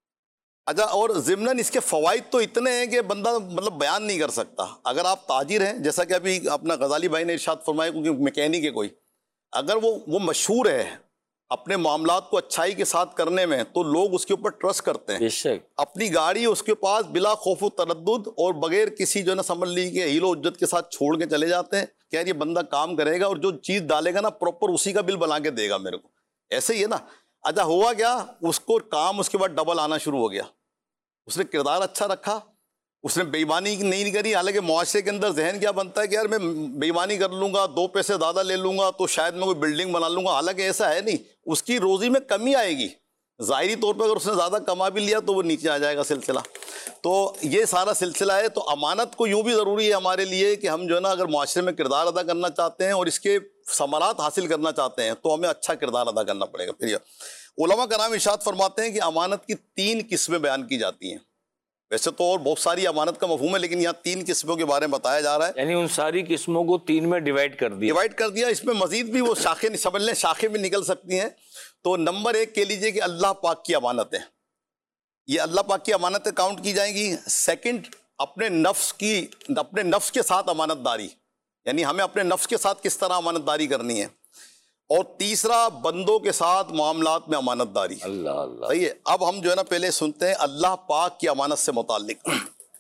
اچھا، اور ضمناً اس کے فوائد تو اتنے ہیں کہ بندہ مطلب بیان نہیں کر سکتا۔ اگر آپ تاجر ہیں، جیسا کہ ابھی اپنا غزالی بھائی نے ارشاد فرمایا، کیونکہ میکینک ہے کوئی، اگر وہ مشہور ہے اپنے معاملات کو اچھائی کے ساتھ کرنے میں، تو لوگ اس کے اوپر ٹرسٹ کرتے ہیں۔ بے شک۔ اپنی گاڑی اس کے پاس بلا خوف و تردد اور بغیر کسی جو ہے نا سمجھ لی کہ ہیل و عجت کے ساتھ چھوڑ کے چلے جاتے ہیں کہ یار یہ بندہ کام کرے گا اور جو چیز ڈالے گا نا پراپر اسی کا بل بنا کے دے گا میرے کو، ایسے ہی ہے نا۔ اچھا، ہوا کیا، اس کو کام اس کے بعد ڈبل آنا شروع ہو گیا، اس نے کردار اچھا رکھا، اس نے بے ایمانی نہیں کری۔ حالانکہ معاشرے کے اندر ذہن کیا بنتا ہے کہ یار میں بے ایمانی کر لوں گا، 2 پیسے زیادہ لے لوں گا تو شاید میں کوئی بلڈنگ بنا لوں گا، حالانکہ ایسا ہے نہیں، اس کی روزی میں کمی آئے گی۔ ظاہری طور پہ اگر اس نے زیادہ کما بھی لیا تو وہ نیچے آ جائے گا سلسلہ۔ تو یہ سارا سلسلہ ہے۔ تو امانت کو یوں بھی ضروری ہے ہمارے لیے کہ ہم جو ہے نا اگر معاشرے میں کردار ادا کرنا چاہتے ہیں اور اس کے ثمرات حاصل کرنا چاہتے ہیں تو ہمیں اچھا کردار ادا کرنا پڑے گا۔ پھر علماء کرام ارشاد فرماتے ہیں کہ امانت کی 3 قسمیں بیان کی جاتی ہیں۔ ویسے تو اور بہت ساری امانت کا مفہوم ہے، لیکن یہاں 3 قسموں کے بارے میں بتایا جا رہا ہے، یعنی ان ساری قسموں کو 3 میں ڈیوائڈ کر دیا۔ اس میں مزید بھی وہ شاخیں سمجھ لیں، شاخیں بھی نکل سکتی ہیں۔ تو نمبر 1 کہہ لیجئے کہ اللہ پاک کی امانتیں، یہ اللہ پاک کی امانتیں کاؤنٹ کی جائیں گی۔ سیکنڈ، اپنے نفس کے ساتھ امانت داری، یعنی ہمیں اپنے نفس کے ساتھ کس طرح امانت داری کرنی ہے. اور تیسرا بندوں کے ساتھ معاملات میں امانت داری. اللہ اللہ. صحیح ہے. اب ہم جو ہے نا پہلے سنتے ہیں اللہ پاک کی امانت سے متعلق.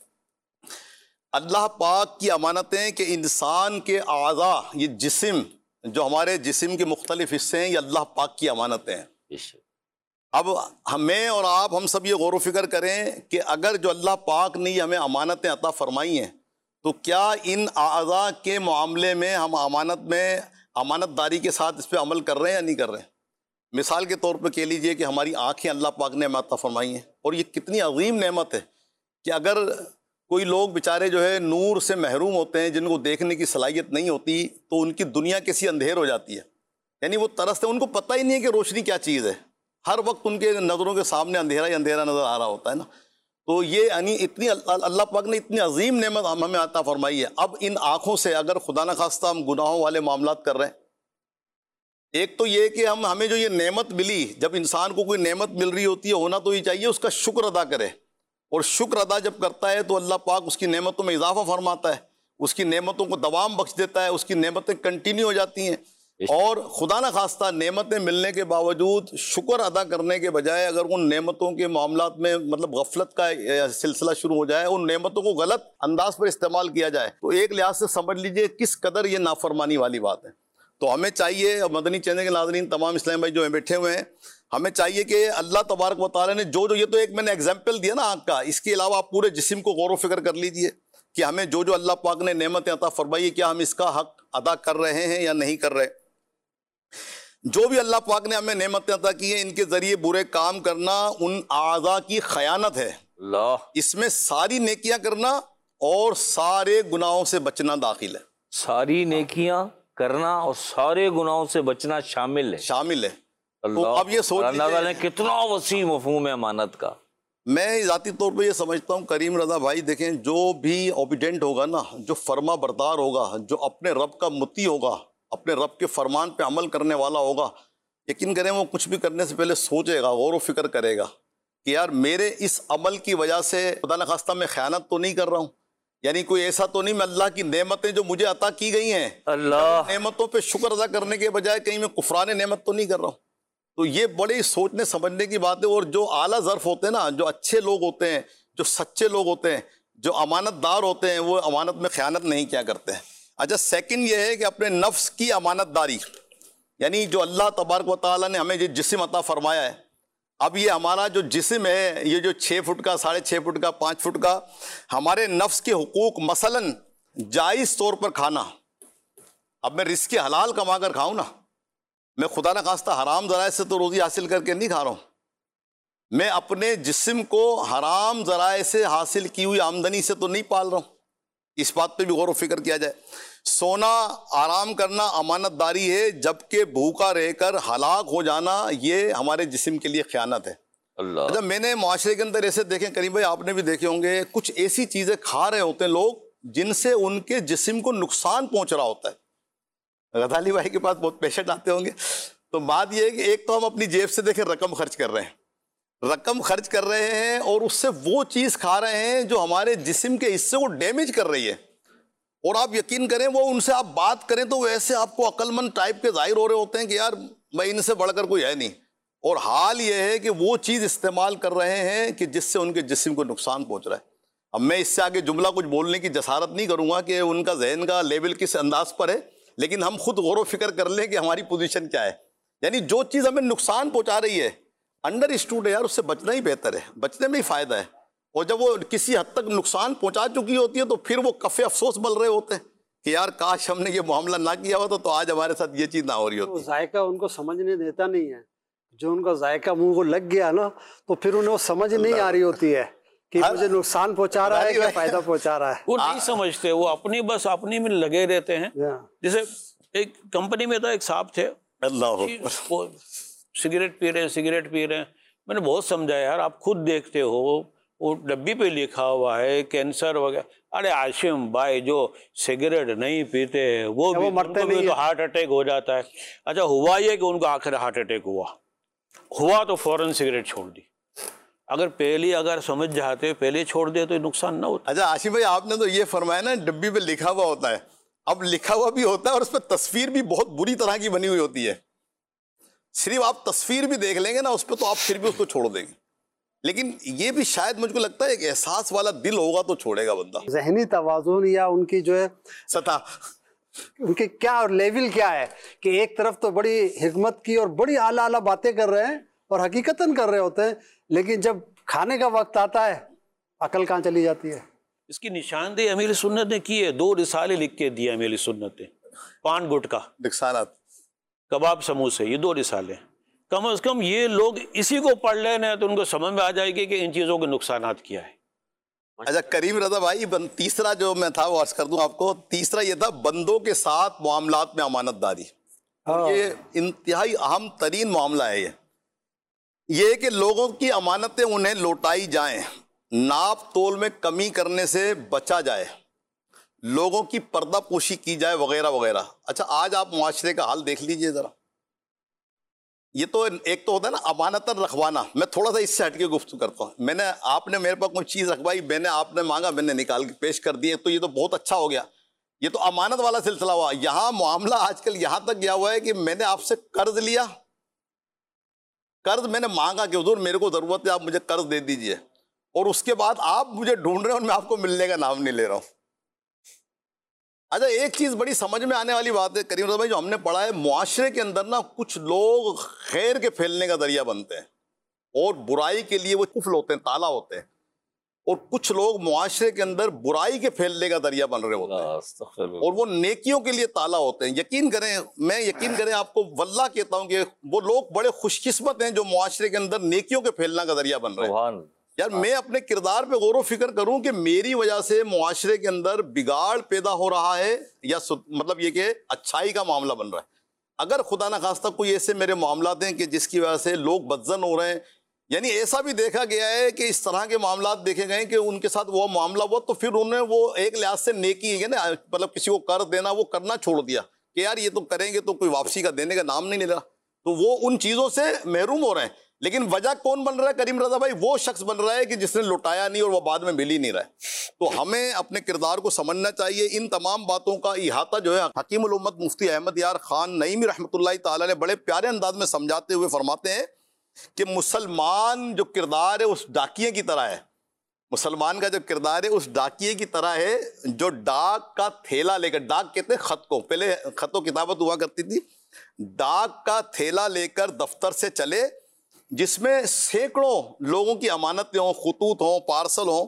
اللہ پاک کی امانتیں کہ انسان کے اعضاء، یہ جسم جو ہمارے جسم کے مختلف حصے ہیں، یہ اللہ پاک کی امانتیں ہیں. اب ہمیں اور آپ ہم سب یہ غور و فکر کریں کہ اگر جو اللہ پاک نے یہ ہمیں امانتیں عطا فرمائی ہیں تو کیا ان اعضاء کے معاملے میں ہم امانت داری کے ساتھ اس پہ عمل کر رہے ہیں یا نہیں کر رہے ہیں؟ مثال کے طور پہ کہہ لیجئے کہ ہماری آنکھیں اللہ پاک نے ہمیں عطا فرمائی ہیں، اور یہ کتنی عظیم نعمت ہے کہ اگر کوئی لوگ بیچارے جو ہے نور سے محروم ہوتے ہیں، جن کو دیکھنے کی صلاحیت نہیں ہوتی، تو ان کی دنیا کیسی اندھیر ہو جاتی ہے. یعنی وہ ترستے، ان کو پتہ ہی نہیں ہے کہ روشنی کیا چیز ہے، ہر وقت ان کے نظروں کے سامنے اندھیرا ہی اندھیرا نظر آ رہا ہوتا ہے نا. تو یہ یعنی اتنی اللہ پاک نے اتنی عظیم نعمت ہمیں عطا فرمائی ہے. اب ان آنکھوں سے اگر خدا نخواستہ ہم گناہوں والے معاملات کر رہے ہیں، ایک تو یہ کہ ہمیں جو یہ نعمت ملی، جب انسان کو کوئی نعمت مل رہی ہوتی ہے، ہونا تو یہ چاہیے اس کا شکر ادا کرے، اور شکر ادا جب کرتا ہے تو اللہ پاک اس کی نعمتوں میں اضافہ فرماتا ہے، اس کی نعمتوں کو دوام بخش دیتا ہے، اس کی نعمتیں کنٹینیو ہو جاتی ہیں. اور خدا نخواستہ نعمتیں ملنے کے باوجود شکر ادا کرنے کے بجائے اگر ان نعمتوں کے معاملات میں مطلب غفلت کا سلسلہ شروع ہو جائے، ان نعمتوں کو غلط انداز پر استعمال کیا جائے، تو ایک لحاظ سے سمجھ لیجئے کس قدر یہ نافرمانی والی بات ہے. تو ہمیں چاہیے، مدنی چینل کے ناظرین تمام اسلام بھائی جو بیٹھے ہوئے ہیں، ہمیں چاہیے کہ اللہ تبارک و تعالیٰ نے جو یہ تو ایک میں نے ایگزامپل دیا نا آنکھ کا، اس کے علاوہ آپ پورے جسم کو غور و فکر کر لیجئے کہ ہمیں جو اللہ پاک نے نعمتیں عطا فرمائی ہے، کیا ہم اس کا حق ادا کر رہے ہیں یا نہیں کر رہے. جو بھی اللہ پاک نے ہمیں نعمتیں عطا کی ہیں، ان کے ذریعے برے کام کرنا ان اعضاء کی خیانت ہے. اللہ، اس میں ساری نیکیاں کرنا اور سارے گناہوں سے بچنا داخل ہے. ساری نیکیاں کرنا اور سارے گناہوں سے بچنا شامل ہے. تو اب یہ سوچ اللہ کتنا وسیع مفہوم ہے امانت کا. میں ذاتی طور پہ یہ سمجھتا ہوں کریم رضا بھائی، دیکھیں جو بھی اوبیڈینٹ ہوگا نا، جو فرما بردار ہوگا، جو اپنے رب کا مطیع ہوگا، اپنے رب کے فرمان پہ عمل کرنے والا ہوگا، یقین کریں وہ کچھ بھی کرنے سے پہلے سوچے گا، غور و فکر کرے گا کہ یار میرے اس عمل کی وجہ سے خدا نخواستہ میں خیانت تو نہیں کر رہا ہوں، یعنی کوئی ایسا تو نہیں میں اللہ کی نعمتیں جو مجھے عطا کی گئی ہیں، اللہ نعمتوں پہ شکر ادا کرنے کے بجائے کہیں میں کفران نعمت تو نہیں کر رہا ہوں. تو یہ بڑی سوچنے سمجھنے کی بات ہے. اور جو اعلیٰ ظرف ہوتے ہیں نا، جو اچھے لوگ ہوتے ہیں، جو سچے لوگ ہوتے ہیں، جو امانت دار ہوتے ہیں، وہ امانت میں خیانت نہیں کیا کرتے ہیں. اچھا، سیکنڈ یہ ہے کہ اپنے نفس کی امانت داری، یعنی جو اللہ تبارک و تعالیٰ نے ہمیں یہ جسم عطا فرمایا ہے، اب یہ ہمارا جو جسم ہے، یہ جو 6 فٹ کا، 6.5 فٹ کا، 5 فٹ کا، ہمارے نفس کے حقوق، مثلاً جائز طور پر کھانا. اب میں رزق حلال کما کر کھاؤں نا، میں خدا نخواستہ حرام ذرائع سے تو روزی حاصل کر کے نہیں کھا رہا ہوں. میں اپنے جسم کو حرام ذرائع سے حاصل کی ہوئی آمدنی سے تو نہیں پال رہا ہوں. اس بات پہ بھی غور و فکر کیا جائے. سونا، آرام کرنا امانت داری ہے، جبکہ بھوکا رہ کر ہلاک ہو جانا یہ ہمارے جسم کے لیے خیانت ہے. اللہ، اچھا میں نے معاشرے کے اندر ایسے دیکھیں، کریم بھائی آپ نے بھی دیکھے ہوں گے، کچھ ایسی چیزیں کھا رہے ہوتے ہیں لوگ جن سے ان کے جسم کو نقصان پہنچ رہا ہوتا ہے. غزالی بھائی کے پاس بہت پیشنٹ آتے ہوں گے. تو بات یہ ہے کہ ایک تو ہم اپنی جیب سے دیکھیں رقم خرچ کر رہے ہیں اور اس سے وہ چیز کھا رہے ہیں جو ہمارے جسم کے حصے کو ڈیمیج کر رہی ہے. اور آپ یقین کریں وہ ان سے آپ بات کریں تو وہ ایسے آپ کو عقل مند ٹائپ کے ظاہر ہو رہے ہوتے ہیں کہ یار بھائی ان سے بڑھ کر کوئی ہے نہیں. اور حال یہ ہے کہ وہ چیز استعمال کر رہے ہیں کہ جس سے ان کے جسم کو نقصان پہنچ رہا ہے. اب میں اس سے آگے جملہ کچھ بولنے کی جسارت نہیں کروں گا کہ ان کا ذہن کا لیول کس انداز پر ہے، لیکن ہم خود غور و فکر کر لیں کہ ہماری پوزیشن کیا ہے. یعنی جو چیز ہمیں نقصان پہنچا رہی ہے، انڈر اسٹوڈ ہے یار، اس سے بچنا ہی بہتر ہے، بچنے میں ہی فائدہ ہے. اور جب وہ کسی حد تک نقصان پہنچا چکی ہوتی ہے تو پھر وہ کفِ افسوس بل رہے ہوتے ہیں کہ یار کاش ہم نے یہ معاملہ نہ کیا ہوا تو آج ہمارے ساتھ یہ چیز نہ ہو رہی ہوتی. ذائقہ ان کو سمجھنے دیتا نہیں ہے. جو ان کا ذائقہ منہ کو لگ گیا نا تو پھر انہیں وہ سمجھ نہیں آ رہی ہوتی ہے کہ مجھے نقصان پہنچا رہا ہے یا فائدہ پہنچا رہا ہے. وہ نہیں سمجھتے، وہ اپنی میں لگے رہتے ہیں. جیسے ایک کمپنی میں تھا، ایک صاحب تھے، اللہ وہ سگریٹ پی رہے ہیں. میں نے بہت سمجھایا یار آپ خود دیکھتے ہو وہ ڈبی پہ لکھا ہوا ہے کینسر وغیرہ. ارے عاشم بھائی جو سگریٹ نہیں پیتے وہ بھی مرتے نہیں تو ہارٹ اٹیک ہو جاتا ہے. اچھا ہوا یہ کہ ان کو آخر ہارٹ اٹیک ہوا تو فوراً سگریٹ چھوڑ دی. اگر سمجھ جاتے پہلے چھوڑ دے تو نقصان نہ ہوتا. اچھا عاشم بھائی آپ نے تو یہ فرمایا نا ڈبی پہ لکھا ہوا ہوتا ہے، اب لکھا ہوا بھی ہوتا ہے اور اس پہ تصویر بھی بہت بری طرح کی بنی ہوئی ہوتی ہے. صرف آپ تصویر بھی دیکھ لیں گے نا اس پہ تو آپ پھر بھی اس کو چھوڑ دیں گے. لیکن یہ بھی شاید مجھ کو لگتا ہے ایک احساس والا دل ہوگا تو چھوڑے گا بندہ. ذہنی توازن یا ان کی جو ہے سطح، ان کے کیا لیول کیا ہے کہ ایک طرف تو بڑی حکمت کی اور بڑی اعلیٰ اعلیٰ باتیں کر رہے ہیں اور حقیقتاً کر رہے ہوتے ہیں، لیکن جب کھانے کا وقت آتا ہے عقل کہاں چلی جاتی ہے. اس کی نشاندہی امیر سنت نے کی ہے. 2 رسالے لکھ کے دیے امیر سنت نے، پان گٹکا، نقصانات. کباب سموسے، یہ 2 رسالے. کم از کم یہ لوگ اسی کو پڑھ لیں نا تو ان کو سمجھ میں آ جائے گی کہ ان چیزوں کے نقصانات کیا ہے. اچھا کریم رضا بھائی، تیسرا جو میں تھا وہ عرض کر دوں آپ کو، تیسرا یہ تھا بندوں کے ساتھ معاملات میں امانت داری. یہ انتہائی اہم ترین معاملہ ہے. یہ کہ لوگوں کی امانتیں انہیں لوٹائی جائیں، ناپ تول میں کمی کرنے سے بچا جائے، لوگوں کی پردہ پوشی کی جائے وغیرہ وغیرہ. اچھا آج آپ معاشرے کا حال دیکھ لیجئے ذرا. یہ تو ایک تو ہوتا ہے نا امانتاً رکھوانا. میں تھوڑا سا اس سے ہٹ کے گفتگو کرتا ہوں. آپ نے میرے پاس کوئی چیز رکھوائی، آپ نے مانگا، میں نے نکال کے پیش کر دی، تو یہ تو بہت اچھا ہو گیا. یہ تو امانت والا سلسلہ ہوا. یہاں معاملہ آج کل یہاں تک گیا ہوا ہے کہ میں نے آپ سے قرض لیا، قرض میں نے مانگا کہ حضور میرے کو ضرورت ہے، آپ مجھے قرض دے دیجئے، اور اس کے بعد آپ مجھے ڈھونڈ رہے ہیں اور میں آپ کو ملنے کا نام نہیں لے رہا ہوں. اچھا ایک چیز بڑی سمجھ میں آنے والی بات ہے کریم رضا بھائی، جو ہم نے پڑھا ہے معاشرے کے اندر نا کچھ لوگ خیر کے پھیلنے کا ذریعہ بنتے ہیں اور برائی کے لیے وہ قفل ہوتے ہیں، تالا ہوتے ہیں، اور کچھ لوگ معاشرے کے اندر برائی کے پھیلنے کا ذریعہ بن رہے ہوتے ہیں اور وہ نیکیوں کے لیے تالا ہوتے ہیں. یقین کریں آپ کو واللہ کہتا ہوں کہ وہ لوگ بڑے خوش قسمت ہیں جو معاشرے کے اندر نیکیوں کے پھیلنا کا ذریعہ بن رہے ہیں. یار میں اپنے کردار پہ غور و فکر کروں کہ میری وجہ سے معاشرے کے اندر بگاڑ پیدا ہو رہا ہے یا مطلب یہ کہ اچھائی کا معاملہ بن رہا ہے. اگر خدا نخواستہ کوئی ایسے میرے معاملات ہیں کہ جس کی وجہ سے لوگ بدزن ہو رہے ہیں، یعنی ایسا بھی دیکھا گیا ہے کہ اس طرح کے معاملات دیکھے گئے کہ ان کے ساتھ وہ معاملہ ہوا تو پھر انہیں وہ ایک لحاظ سے نیکی ہے نا، مطلب کسی کو قرض دینا وہ کرنا چھوڑ دیا کہ یار یہ تو کریں گے تو کوئی واپسی کا دینے کا نام نہیں لے رہا، تو وہ ان چیزوں سے محروم ہو رہے ہیں. لیکن وجہ کون بن رہا ہے کریم رضا بھائی؟ وہ شخص بن رہا ہے کہ جس نے لوٹایا نہیں اور وہ بعد میں مل ہی نہیں رہا ہے. تو ہمیں اپنے کردار کو سمجھنا چاہیے. ان تمام باتوں کا احاطہ جو ہے حکیم الامت مفتی احمد یار خان نعیمی رحمۃ اللہ تعالیٰ نے بڑے پیارے انداز میں سمجھاتے ہوئے فرماتے ہیں کہ مسلمان جو کردار ہے اس ڈاکیے کی طرح ہے. مسلمان کا جو کردار ہے اس ڈاکیے کی طرح ہے جو ڈاک کا تھیلا لے کر، ڈاک کہتے ہیں خط کو، پہلے خط و کتابت ہوا کرتی تھی، ڈاک کا تھیلا لے کر دفتر سے چلے جس میں سینکڑوں لوگوں کی امانتیں ہوں، خطوط ہوں، پارسل ہوں.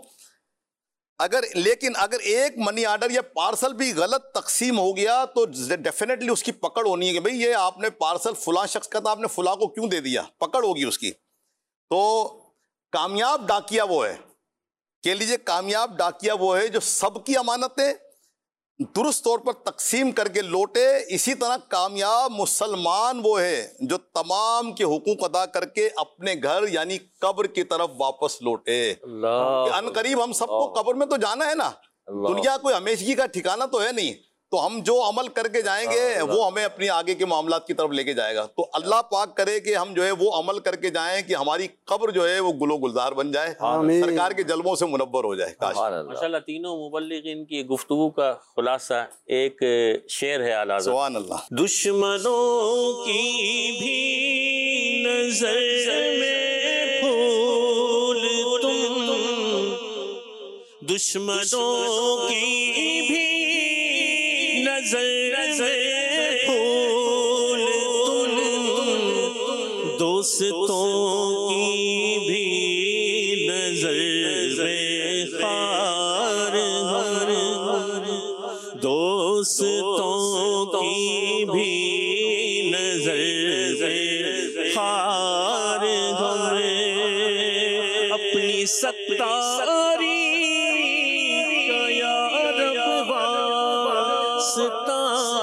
لیکن اگر ایک منی آرڈر یا پارسل بھی غلط تقسیم ہو گیا تو ڈیفینیٹلی اس کی پکڑ ہونی ہے کہ بھئی یہ آپ نے پارسل فلاں شخص کا تھا، آپ نے فلاں کو کیوں دے دیا، پکڑ ہوگی اس کی. تو کامیاب ڈاکیا وہ ہے، کہہ لیجیے کامیاب ڈاکیا وہ ہے جو سب کی امانتیں درست طور پر تقسیم کر کے لوٹے. اسی طرح کامیاب مسلمان وہ ہے جو تمام کے حقوق ادا کر کے اپنے گھر یعنی قبر کی طرف واپس لوٹے. ان قریب ہم سب کو قبر میں تو جانا ہے نا، دنیا کوئی ہمیشگی کا ٹھکانہ تو ہے نہیں، تو ہم جو عمل کر کے جائیں گے وہ ہمیں اپنی آگے کے معاملات کی طرف لے کے جائے گا. تو اللہ پاک کرے کہ ہم جو ہے وہ عمل کر کے جائیں کہ ہماری قبر جو ہے وہ گل و گلزار بن جائے، سرکار کے جلووں سے منور ہو جائے. ماشاءاللہ تینوں مبلغین کی گفتگو کا خلاصہ ایک شعر ہے اعلیٰ حضرت. سبحان اللہ. دشمنوں کی بھی نظر میں پھول تم، دشمنوں کی بھی نظر میں پھول تم، دوستوں کی بھی نظر میں خار، دوستوں کی بھی نظر میں خار، اپنی ستاری کا یا رب واسطہ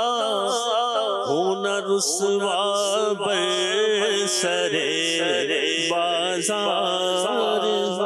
ہونا رسوا برسر بازار.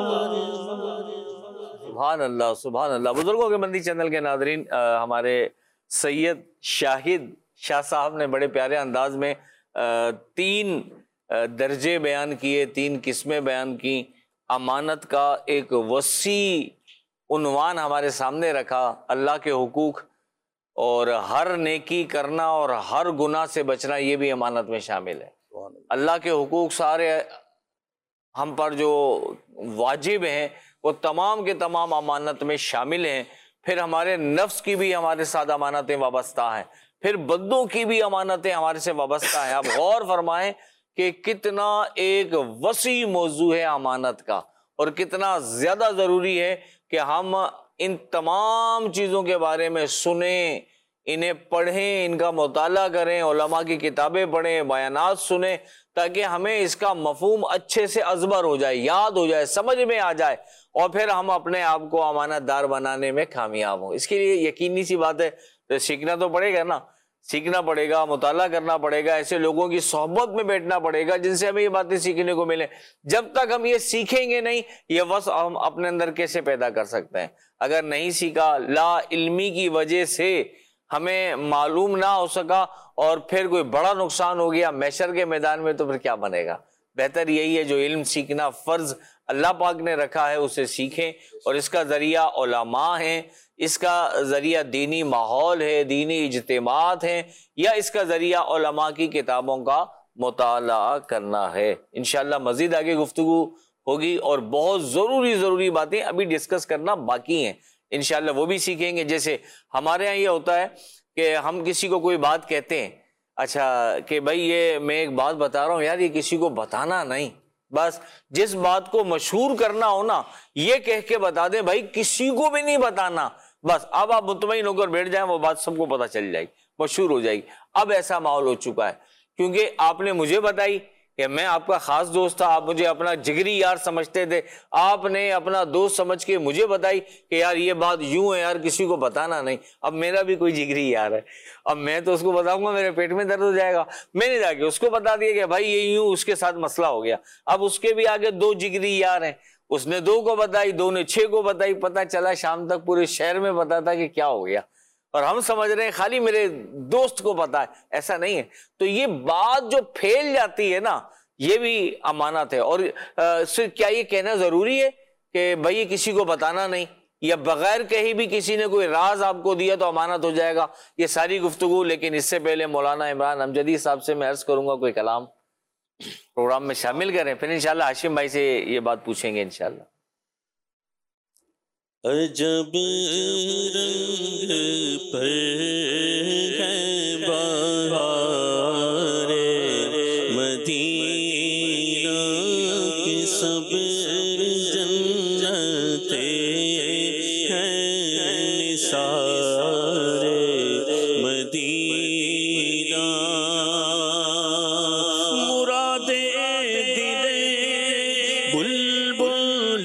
سبحان اللہ سبحان اللہ. بزرگوں کے مندی چینل کے ناظرین، ہمارے سید شاہد شاہ صاحب نے بڑے پیارے انداز میں 3 درجے بیان کیے، 3 قسمیں بیان کی. امانت کا ایک وسیع عنوان ہمارے سامنے رکھا، اللہ کے حقوق اور ہر نیکی کرنا اور ہر گناہ سے بچنا یہ بھی امانت میں شامل ہے۔ اللہ کے حقوق سارے ہم پر جو واجب ہیں وہ تمام کے تمام امانت میں شامل ہیں۔ پھر ہمارے نفس کی بھی ہمارے ساتھ امانتیں وابستہ ہیں، پھر بندوں کی بھی امانتیں ہمارے سے وابستہ ہیں۔ آپ غور فرمائیں کہ کتنا ایک وسیع موضوع ہے امانت کا، اور کتنا زیادہ ضروری ہے کہ ہم ان تمام چیزوں کے بارے میں سنیں، انہیں پڑھیں، ان کا مطالعہ کریں، علماء کی کتابیں پڑھیں، بیانات سنیں، تاکہ ہمیں اس کا مفہوم اچھے سے ازبر ہو جائے، یاد ہو جائے، سمجھ میں آ جائے، اور پھر ہم اپنے آپ کو امانت دار بنانے میں کامیاب ہوں۔ اس کے لیے یقینی سی بات ہے تو سیکھنا تو پڑے گا نا، سیکھنا پڑے گا، مطالعہ کرنا پڑے گا، ایسے لوگوں کی صحبت میں بیٹھنا پڑے گا جن سے ہمیں یہ باتیں سیکھنے کو ملیں۔ جب تک ہم یہ سیکھیں گے نہیں، یہ وصف ہم اپنے اندر کیسے پیدا کر سکتے ہیں؟ اگر نہیں سیکھا، لا علمی کی وجہ سے ہمیں معلوم نہ ہو سکا اور پھر کوئی بڑا نقصان ہو گیا محشر کے میدان میں، تو پھر کیا بنے گا؟ بہتر یہی ہے جو علم سیکھنا فرض اللہ پاک نے رکھا ہے اسے سیکھیں، اور اس کا ذریعہ علماء ہیں، اس کا ذریعہ دینی ماحول ہے، دینی اجتماعات ہیں، یا اس کا ذریعہ علماء کی کتابوں کا مطالعہ کرنا ہے۔ انشاءاللہ مزید آگے گفتگو ہوگی اور بہت ضروری باتیں ابھی ڈسکس کرنا باقی ہیں، انشاءاللہ وہ بھی سیکھیں گے۔ جیسے ہمارے ہاں یہ ہوتا ہے کہ ہم کسی کو کوئی بات کہتے ہیں، اچھا کہ بھائی یہ میں ایک بات بتا رہا ہوں یار، یہ کسی کو بتانا نہیں، بس جس بات کو مشہور کرنا ہو نا یہ کہہ کے بتا دیں بھائی، کسی کو بھی نہیں بتانا، بس اب آپ مطمئن ہو کر بیٹھ جائیں، وہ بات سب کو پتہ چل جائے گی، مشہور ہو جائے گی۔ اب ایسا ماحول ہو چکا ہے کیونکہ آپ نے مجھے بتائی کہ میں آپ کا خاص دوست تھا، آپ مجھے اپنا جگری یار سمجھتے تھے، آپ نے اپنا دوست سمجھ کے مجھے بتائی کہ یار یہ بات یوں ہے یار، کسی کو بتانا نہیں۔ اب میرا بھی کوئی جگری یار ہے، اب میں تو اس کو بتاؤں گا میرے پیٹ میں درد ہو جائے گا، میں نے جا کے اس کو بتا دیا کہ بھائی یہ یوں اس کے ساتھ مسئلہ ہو گیا۔ اب اس کے بھی آگے 2 جگری یار ہیں، اس نے 2 کو بتائی، 2 نے 6 کو بتائی، پتہ چلا شام تک پورے شہر میں پتا تھا کہ کیا ہو گیا، اور ہم سمجھ رہے ہیں خالی میرے دوست کو پتا ہے، ایسا نہیں ہے۔ تو یہ بات جو پھیل جاتی ہے نا، یہ بھی امانت ہے۔ اور کیا یہ کہنا ضروری ہے کہ بھائی یہ کسی کو بتانا نہیں، یا بغیر کہیں بھی کسی نے کوئی راز آپ کو دیا تو امانت ہو جائے گا؟ یہ ساری گفتگو، لیکن اس سے پہلے مولانا عمران امجدی صاحب سے میں عرض کروں گا کوئی کلام پروگرام میں شامل کریں، پھر انشاءاللہ ہاشم بھائی سے یہ بات پوچھیں گے انشاءاللہ۔ عجب رنگ پر ہے بہار مدینہ کی، سب جنتیں ہیں نثار مدینہ، مراد دل بلبل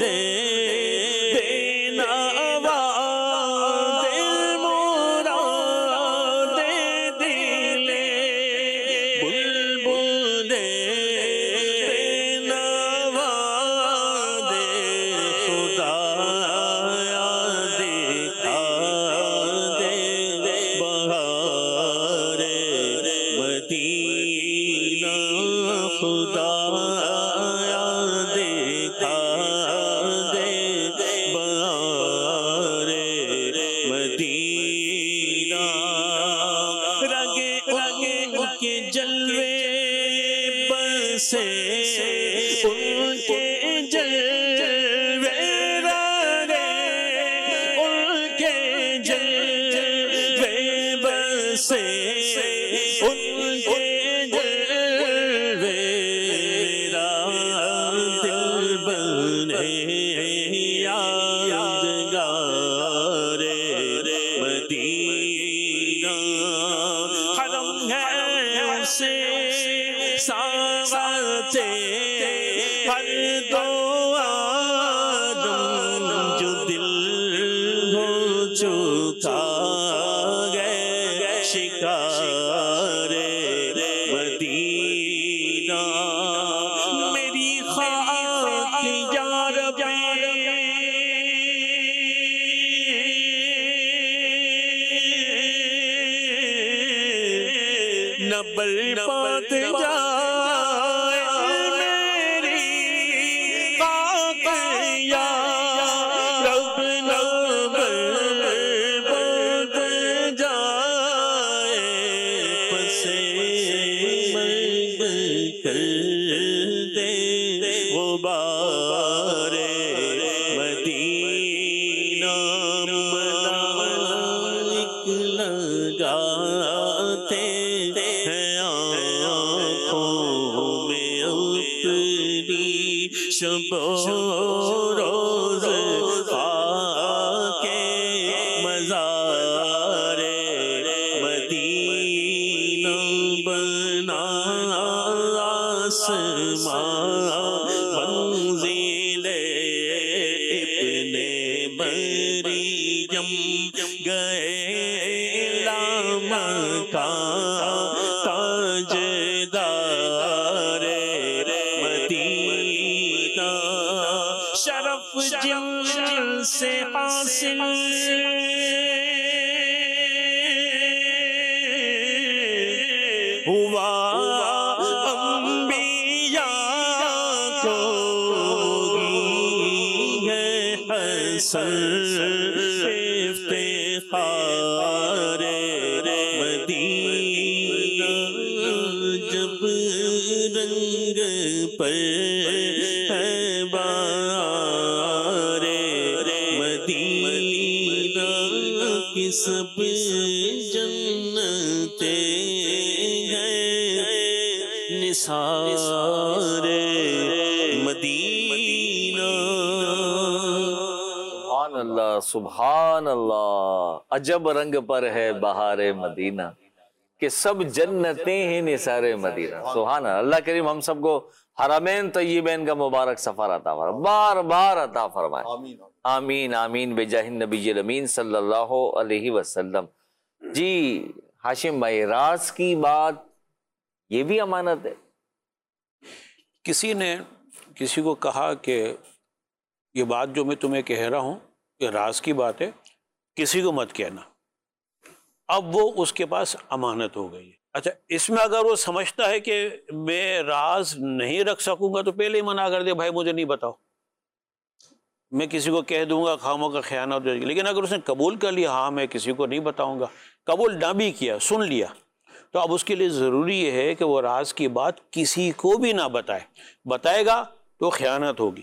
جا شب روز خاک مزار مدینہ بنا آسمان منزل ابن مریم گئے لامکان تاجدار مدینہ شرف جن سے حاصل ہوا انبیاء کو ہے حسن افتخار مدینہ جب رنگ پر ہے بہار مدینہ کی سب جنتیں نثار مدینہ سبحان اللہ سبحان اللہ، عجب رنگ پر ہے بہار مدینہ کہ سب جنتیں ہیں نثار مدینہ۔ سبحان اللہ، اللہ کریم ہم سب کو حرمین طیبین کا مبارک سفر عطا فرمائے، بار بار عطا فرمائے، آمین آمین بجاہ النبی الامین صلی اللہ علیہ وسلم۔ جی ہاشم بھائی، راز کی بات یہ بھی امانت ہے؟ کسی نے کسی کو کہا کہ یہ بات جو میں تمہیں کہہ رہا ہوں یہ راز کی بات ہے، کسی کو مت کہنا۔ اب وہ اس کے پاس امانت ہو گئی ہے۔ اچھا، اس میں اگر وہ سمجھتا ہے کہ میں راز نہیں رکھ سکوں گا تو پہلے ہی منع کر دے، بھائی مجھے نہیں بتاؤ، میں کسی کو کہہ دوں گا خاموں کا خیانت ہو جائے گی۔ لیکن اگر اس نے قبول کر لیا ہاں میں کسی کو نہیں بتاؤں گا، قبول نہ بھی کیا، سن لیا، تو اب اس کے لیے ضروری یہ ہے کہ وہ راز کی بات کسی کو بھی نہ بتائے، بتائے گا تو خیانت ہوگی۔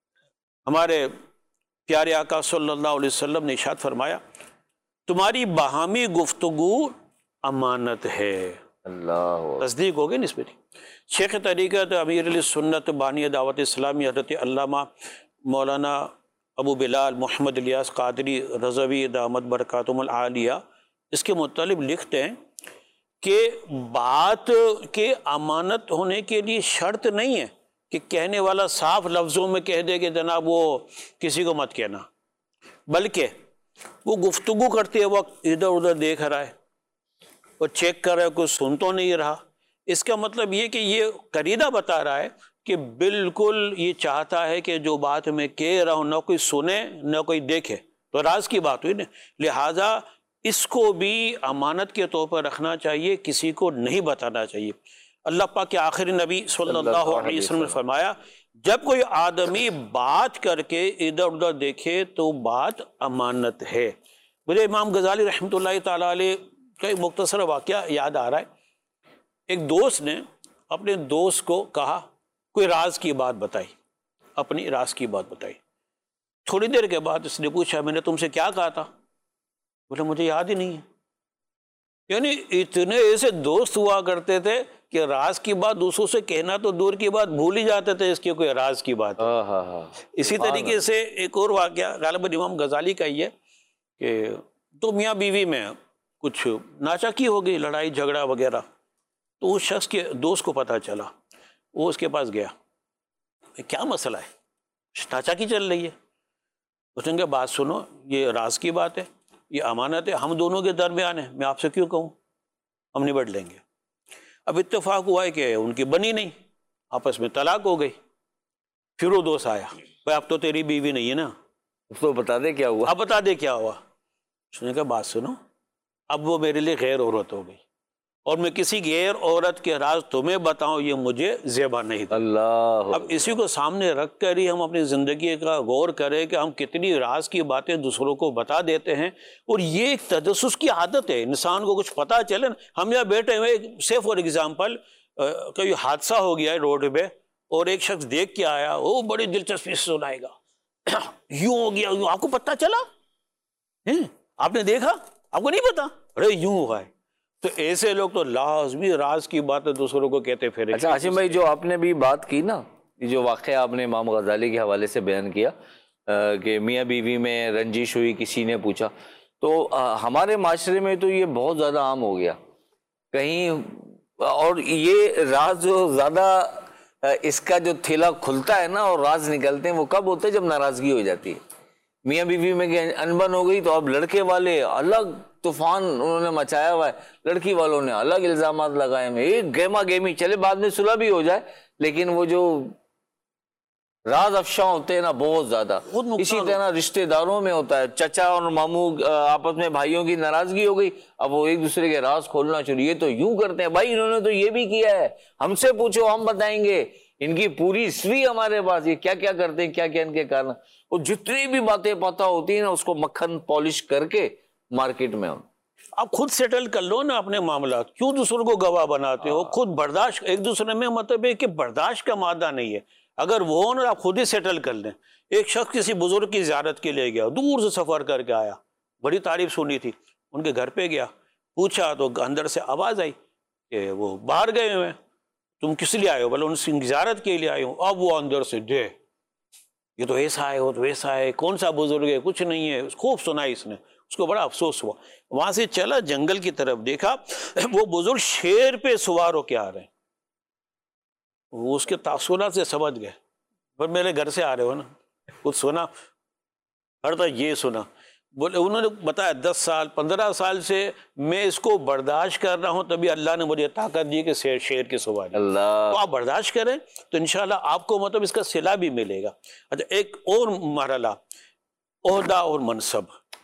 ہمارے پیارے آقا صلی اللہ علیہ وسلم نے ارشاد فرمایا تمہاری باہمی گفتگو امانت ہے۔ اللہ تصدیق ہوگی نا اس پہ؟ شیخ طریقت امیر علیہ سنت بانی دعوت اسلامی حضرت علامہ مولانا ابو بلال محمد الیاس قادری رضوی دامت برکاتہم العالیہ اس کے متعلق لکھتے ہیں کہ بات کے امانت ہونے کے لیے شرط نہیں ہے کہ کہنے والا صاف لفظوں میں کہہ دے کہ جناب وہ کسی کو مت کہنا، بلکہ وہ گفتگو کرتے وقت ادھر ادھر دیکھ رہا ہے، وہ چیک کر رہا ہے، کوئی سن تو نہیں رہا۔ اس کا مطلب یہ کہ یہ قریدہ بتا رہا ہے کہ بالکل یہ چاہتا ہے کہ جو بات میں کہہ رہا ہوں نہ کوئی سنے نہ کوئی دیکھے، تو راز کی بات ہوئی نا۔ لہٰذا اس کو بھی امانت کے طور پر رکھنا چاہیے، کسی کو نہیں بتانا چاہیے۔ اللہ پاک کے آخری نبی صلی اللہ علیہ وسلم نے فرمایا جب کوئی آدمی بات کر کے ادھر ادھر دیکھے تو بات امانت ہے۔ مجھے امام غزالی رحمۃ اللہ تعالیٰ علیہ کا ایک مختصر واقعہ یاد آ رہا ہے۔ ایک دوست نے اپنے دوست کو کہا کوئی راز کی بات بتائی، اپنی راز کی بات بتائی۔ تھوڑی دیر کے بعد اس نے پوچھا میں نے تم سے کیا کہا تھا؟ بولے مجھے یاد ہی نہیں ہے۔ یعنی اتنے ایسے دوست ہوا کرتے تھے کہ راز کی بات دوسروں سے کہنا تو دور کی بات بھول ہی جاتے تھے اس کی کوئی راز کی بات۔ اسی طریقے سے ایک اور واقعہ غالباً امام غزالی کا ہی ہے کہ تو میاں بیوی میں کچھ ناچاکی ہو گئی، لڑائی جھگڑا وغیرہ، تو اس شخص کے دوست کو پتہ چلا، وہ اس کے پاس گیا، کیا مسئلہ ہے؟ ناچاکی چل رہی ہے۔ اس نے کہا بات سنو، یہ راز کی بات ہے، یہ امانت ہے، ہم دونوں کے درمیان ہے، میں آپ سے کیوں کہوں، ہم نبٹ لیں گے۔ اب اتفاق ہوا ہے کہ ان کی بنی نہیں، آپس میں طلاق ہو گئی۔ پھر وہ دوست آیا، بھائی اب تو تیری بیوی نہیں ہے نا، تو بتا دے کیا ہوا۔ اب بتا دے کیا ہوا۔ اس نے کہا بات سنو، اب وہ میرے لیے غیر عورت ہو گئی اور میں کسی غیر عورت کے راز تمہیں بتاؤں یہ مجھے زیبا نہیں تھا۔ اللہ، اب اسی کو سامنے رکھ کر ہی ہم اپنی زندگی کا غور کریں کہ ہم کتنی راز کی باتیں دوسروں کو بتا دیتے ہیں، اور یہ ایک تجسس کی عادت ہے۔ انسان کو کچھ پتہ چلے نا، ہم یہاں بیٹھے ہوئے سے فار ایگزامپل کوئی حادثہ ہو گیا ہے روڈ پہ اور ایک شخص دیکھ کے آیا، وہ بڑی دلچسپی سے سنائے گا، یوں ہو گیا، یوں، آپ کو پتہ چلا، آپ نے دیکھا، آپ کو نہیں پتا، ارے یوں ہوا ہے۔ تو ایسے لوگ تو لازمی راز کی باتیں دوسروں کو کہتے پھرے۔ اچھا ہاشم بھائی، جو آپ نے بھی بات کی نا یہ جو واقعہ آپ نے امام غزالی کے حوالے سے بیان کیا کہ میاں بیوی میں رنجش ہوئی، کسی نے پوچھا، تو ہمارے معاشرے میں تو یہ بہت زیادہ عام ہو گیا کہیں، اور یہ راز جو زیادہ اس کا جو تھیلا کھلتا ہے نا اور راز نکلتے ہیں وہ کب ہوتے ہیں؟ جب ناراضگی ہو جاتی ہے، میاں بیوی میں انبن ہو گئی، تو اب لڑکے والے الگ طوفان انہوں نے مچایا ہوا ہے، لڑکی والوں نے الگ الزامات لگائے ہیں، ایک گیما گیمی چلے، بعد میں صلح بھی ہو جائے، لیکن وہ جو راز افشاں ہوتے ہیں نا بہت زیادہ. اسی طرح رشتہ داروں میں ہوتا ہے، چچا اور ماموں آپس میں بھائیوں کی ناراضگی ہو گئی، اب وہ ایک دوسرے کے راز کھولنا شروع. یہ تو یوں کرتے ہیں بھائی، انہوں نے تو یہ بھی کیا ہے، ہم سے پوچھو ہم بتائیں گے، ان کی پوری ہسٹری ہمارے پاس، یہ کیا کیا کرتے ہیں، کیا کیا ان کے کارن. وہ جتنی بھی باتیں پتہ ہوتی ہیں نا اس کو مکھن پالش کر کے مارکیٹ میں آپ خود سیٹل کر لو نا اپنے معاملات، کیوں دوسروں کو گواہ بناتے ہو؟ خود برداشت، ایک دوسرے میں مطلب ہے کہ برداشت کا مادہ نہیں ہے. اگر وہ ہو نا آپ خود ہی سیٹل کر لیں. ایک شخص کسی بزرگ کی زیارت کے لیے گیا، دور سے سفر کر کے آیا، بڑی تعریف سنی تھی، ان کے گھر پہ گیا، پوچھا تو اندر سے آواز آئی کہ وہ باہر گئے ہوئے ہیں. تم کس لیے آئے ہو؟ بولے ان سے زیارت کے لیے آئے ہوں. اب وہ اندر سے دے، یہ تو ایسا ہے، وہ تو ایسا ہے، کون سا بزرگ ہے، کچھ نہیں ہے. خوب سنا اس نے، اس کو بڑا افسوس ہوا. وہاں سے چلا جنگل کی طرف، دیکھا وہ بزرگ شیر پہ سوار ہو کے آ رہے ہیں. وہ اس کے تاثرات سے سمجھ گئے، پر میرے گھر سے آ رہے ہو نا، کچھ سنا؟ ہر طرح یہ سنا. بولے انہوں نے بتایا 10 سال 15 سال سے میں اس کو برداشت کر رہا ہوں، تبھی اللہ نے مجھے طاقت دی کہ شیر کی سواری. اللہ، تو آپ برداشت کریں تو انشاءاللہ آپ کو مطلب اس کا صلہ بھی ملے گا. اچھا، ایک اور مرحلہ، عہدہ اور منصب،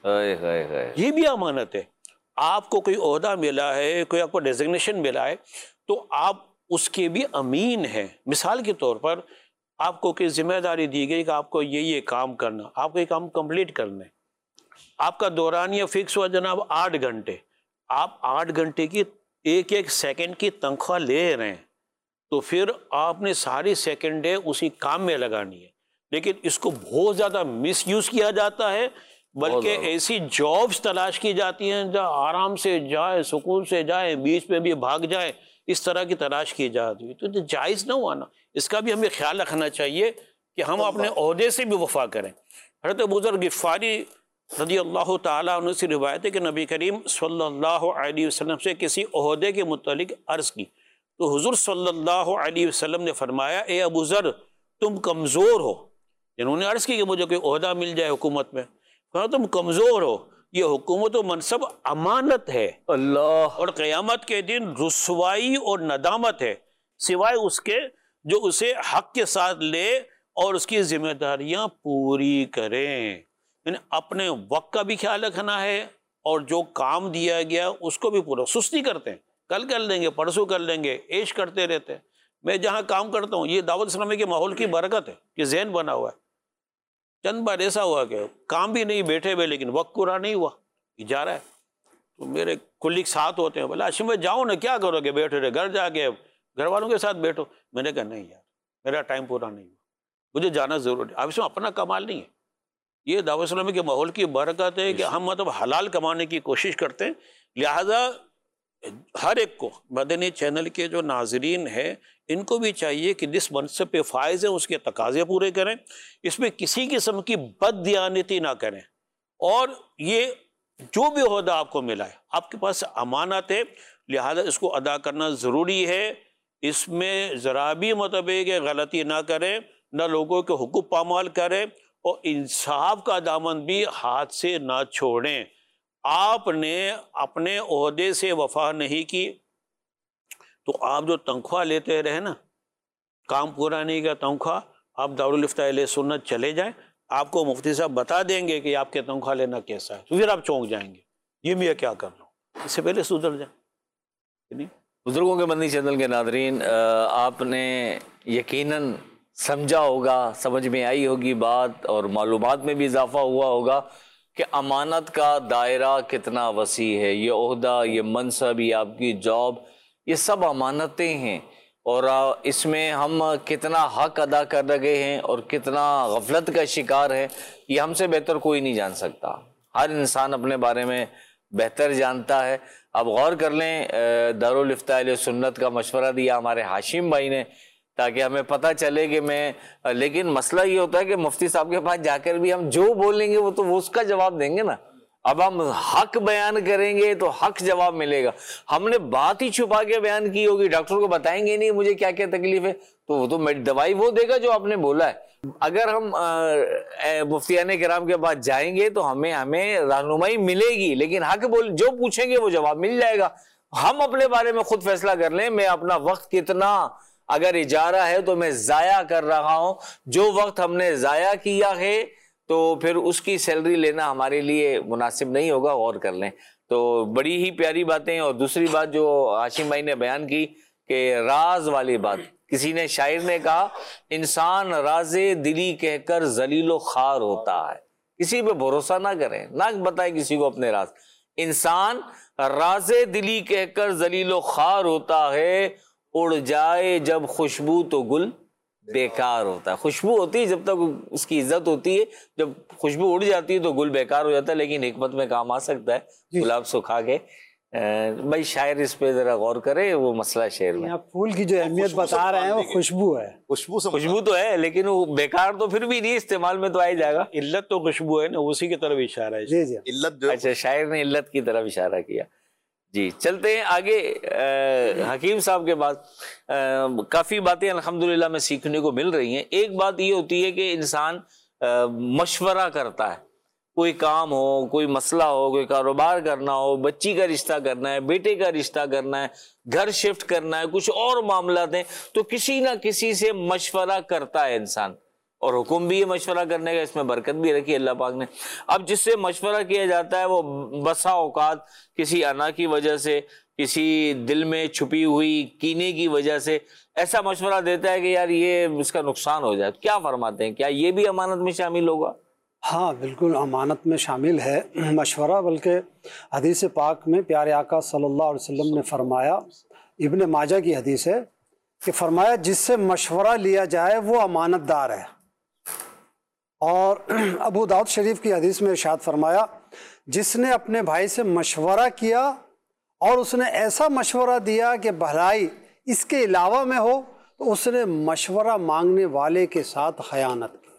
یہ بھی امانت ہے. آپ کو کوئی عہدہ ملا ہے، کوئی آپ کو ڈیزگنیشن ملا ہے، تو آپ اس کے بھی امین ہیں. مثال کے طور پر آپ کو کوئی ذمہ داری دی گئی کہ آپ کو یہ کام کرنا، آپ کو یہ کام کمپلیٹ کرنا ہے. آپ کا دورانیہ فکس ہوا جناب 8 گھنٹے، آپ 8 گھنٹے کی ایک ایک سیکنڈ کی تنخواہ لے رہے ہیں، تو پھر آپ نے ساری سیکنڈیں اسی کام میں لگانی ہے. لیکن اس کو بہت زیادہ مس یوز کیا جاتا ہے، بلکہ ایسی جابز تلاش کی جاتی ہیں جہاں آرام سے جائے، سکون سے جائے، بیچ میں بھی بھاگ جائے، اس طرح کی تلاش کی جاتی ہے. تو جائز نہ ہوا نا، اس کا بھی ہمیں خیال رکھنا چاہیے کہ ہم اپنے عہدے سے بھی وفا کریں. حضرت ابو ذر غفاری رضی اللہ تعالیٰ عنہ سے روایت ہے کہ نبی کریم صلی اللہ علیہ وسلم سے کسی عہدے کے متعلق عرض کی، تو حضور صلی اللہ علیہ وسلم نے فرمایا، اے ابو ذر تم کمزور ہو. انہوں نے عرض کی کہ مجھے کوئی عہدہ مل جائے حکومت میں، کہا تم کمزور ہو، یہ حکومت و منصب امانت ہے، اللہ، اور قیامت کے دن رسوائی اور ندامت ہے سوائے اس کے جو اسے حق کے ساتھ لے اور اس کی ذمہ داریاں پوری کریں. یعنی اپنے وقت کا بھی خیال رکھنا ہے، اور جو کام دیا گیا اس کو بھی پورا. سستی کرتے ہیں، کل کر لیں گے، پرسوں کر لیں گے، عیش کرتے رہتے ہیں. میں جہاں کام کرتا ہوں، یہ دعوت اسلامی کے ماحول کی برکت ہے کہ ذہن بنا ہوا ہے. چند بار ایسا ہوا کہ کام بھی نہیں بیٹھے ہوئے، لیکن وقت پورا نہیں ہوا، یہ جا رہا ہے. تو میرے کلیگ ساتھ ہوتے ہیں، بولا میں جاؤں نا، کیا کرو گے، بیٹھے رہے، گھر جا کے گھر والوں کے ساتھ بیٹھو. میں نے کہا نہیں یار، میرا ٹائم پورا نہیں ہوا، مجھے جانا ضروری ہے. اب اس میں اپنا کمال نہیں ہے، یہ دعوت اسلامی کے ماحول کی برکت ہے کہ ہم مطلب حلال کمانے کی کوشش کرتے ہیں. لہذا ہر ایک کو، مدنی چینل کے جو ناظرین ہیں، ان کو بھی چاہیے کہ جس منصب پہ فائز ہیں اس کے تقاضے پورے کریں، اس میں کسی قسم کی بد دیانتی نہ کریں. اور یہ جو بھی عہدہ آپ کو ملا ہے، آپ کے پاس امانت ہے، لہذا اس کو ادا کرنا ضروری ہے. اس میں ذرا بھی مطلب ہے کہ غلطی نہ کریں، نہ لوگوں کے حقوق پامال کریں، اور انصاف کا دامن بھی ہاتھ سے نہ چھوڑیں. آپ نے اپنے عہدے سے وفا نہیں کی تو آپ جو تنخواہ لیتے رہے نا، کام پورا نہیں کیا تنخواہ، آپ دارالفتہ اہل سنت چلے جائیں، آپ کو مفتی صاحب بتا دیں گے کہ آپ کے تنخواہ لینا کیسا ہے، تو پھر آپ چونک جائیں گے، یہ میں کیا کر رہا ہوں، اس سے پہلے سدھر جائیں. بزرگوں کے مدنی چینل کے ناظرین، آپ نے یقیناً سمجھا ہوگا، سمجھ میں آئی ہوگی بات، اور معلومات میں بھی اضافہ ہوا ہوگا کہ امانت کا دائرہ کتنا وسیع ہے. یہ عہدہ، یہ منصب، یہ آپ کی جاب، یہ سب امانتیں ہیں، اور اس میں ہم کتنا حق ادا کر رہے ہیں اور کتنا غفلت کا شکار ہے، یہ ہم سے بہتر کوئی نہیں جان سکتا. ہر انسان اپنے بارے میں بہتر جانتا ہے. اب غور کر لیں، دارالفتہ اہل سنت کا مشورہ دیا ہمارے ہاشم بھائی نے تاکہ ہمیں پتہ چلے کہ لیکن مسئلہ یہ ہوتا ہے کہ مفتی صاحب کے پاس جا کر بھی ہم جو بولیں گے وہ اس کا جواب دیں گے نا. اب ہم حق بیان کریں گے تو حق جواب ملے گا. ہم نے بات ہی چھپا کے بیان کی ہوگی, ڈاکٹر کو بتائیں گے نہیں مجھے کیا کیا تکلیف ہے, تو وہ تو دوائی وہ دے گا جو آپ نے بولا ہے. اگر ہم مفتیان کرام کے پاس جائیں گے تو ہمیں رہنمائی ملے گی, لیکن حق جو پوچھیں گے وہ جواب مل جائے گا. ہم اپنے بارے میں خود فیصلہ کر لیں, میں اپنا وقت کتنا اگر اجارہ ہے تو میں ضائع کر رہا ہوں, جو وقت ہم نے ضائع کیا ہے تو پھر اس کی سیلری لینا ہمارے لیے مناسب نہیں ہوگا, غور کر لیں. تو بڑی ہی پیاری باتیں. اور دوسری بات جو ہاشم بھائی نے بیان کی کہ راز والی بات, کسی نے شاعر نے کہا انسان راز دلی کہہ کر ذلیل و خوار ہوتا ہے. کسی پہ بھروسہ نہ کریں, نہ بتائیں کسی کو اپنے راز. انسان راز دلی کہہ کر ذلیل و خوار ہوتا ہے, اڑ جائے جب خوشبو تو گل بیکار ہوتا ہے. خوشبو ہوتی ہے جب تک اس کی عزت ہوتی ہے, جب خوشبو اڑ جاتی ہے تو گل بیکار ہو جاتا ہے. لیکن حکمت میں کام آ سکتا ہے گلاب سکھا کے. بھائی شاعر اس پہ ذرا غور کرے, وہ مسئلہ شعر میں. آپ پھول کی جو اہمیت بتا رہے ہیں وہ خوشبو ہے. خوشبو تو ہے لیکن وہ بیکار تو پھر بھی نہیں, استعمال میں تو آ ہی جائے گا. علت تو خوشبو ہے نا, اسی کی طرف اشارہ ہے. جی جی علت اچھا, شاعر نے علت کی طرف اشارہ کیا. جی چلتے ہیں آگے. حکیم صاحب کے بعد کافی باتیں الحمدللہ میں سیکھنے کو مل رہی ہیں. ایک بات یہ ہوتی ہے کہ انسان مشورہ کرتا ہے, کوئی کام ہو, کوئی مسئلہ ہو, کوئی کاروبار کرنا ہو, بچی کا رشتہ کرنا ہے, بیٹے کا رشتہ کرنا ہے, گھر شفٹ کرنا ہے, کچھ اور معاملات ہیں, تو کسی نہ کسی سے مشورہ کرتا ہے انسان. اور حکم بھی یہ مشورہ کرنے کا, اس میں برکت بھی رکھی اللہ پاک نے. اب جس سے مشورہ کیا جاتا ہے وہ بسا اوقات کسی انا کی وجہ سے, کسی دل میں چھپی ہوئی کینے کی وجہ سے ایسا مشورہ دیتا ہے کہ یار یہ اس کا نقصان ہو جائے. کیا فرماتے ہیں, کیا یہ بھی امانت میں شامل ہوگا؟ ہاں بالکل امانت میں شامل ہے مشورہ. بلکہ حدیث پاک میں پیارے آقا صلی اللہ علیہ وسلم نے فرمایا, ابن ماجہ کی حدیث ہے, کہ فرمایا جس سے مشورہ لیا جائے وہ امانت دار ہے. اور ابو داؤد شریف کی حدیث میں ارشاد فرمایا جس نے اپنے بھائی سے مشورہ کیا اور اس نے ایسا مشورہ دیا کہ بھلائی اس کے علاوہ میں ہو, تو اس نے مشورہ مانگنے والے کے ساتھ خیانت کی.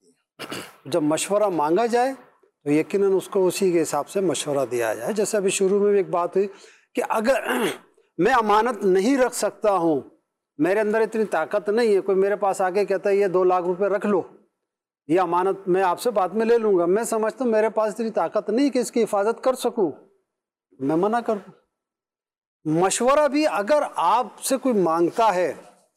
جب مشورہ مانگا جائے تو یقیناً اس کو اسی کے حساب سے مشورہ دیا جائے. جیسے ابھی شروع میں بھی ایک بات ہوئی کہ اگر میں امانت نہیں رکھ سکتا ہوں, میرے اندر اتنی طاقت نہیں ہے, کوئی میرے پاس آ کے کہتا ہے یہ 2 لاکھ روپے رکھ لو, یہ امانت میں آپ سے بعد میں لے لوں گا, میں سمجھتا ہوں میرے پاس اتنی طاقت نہیں کہ اس کی حفاظت کر سکوں, میں منع کر دوں. مشورہ بھی اگر آپ سے کوئی مانگتا ہے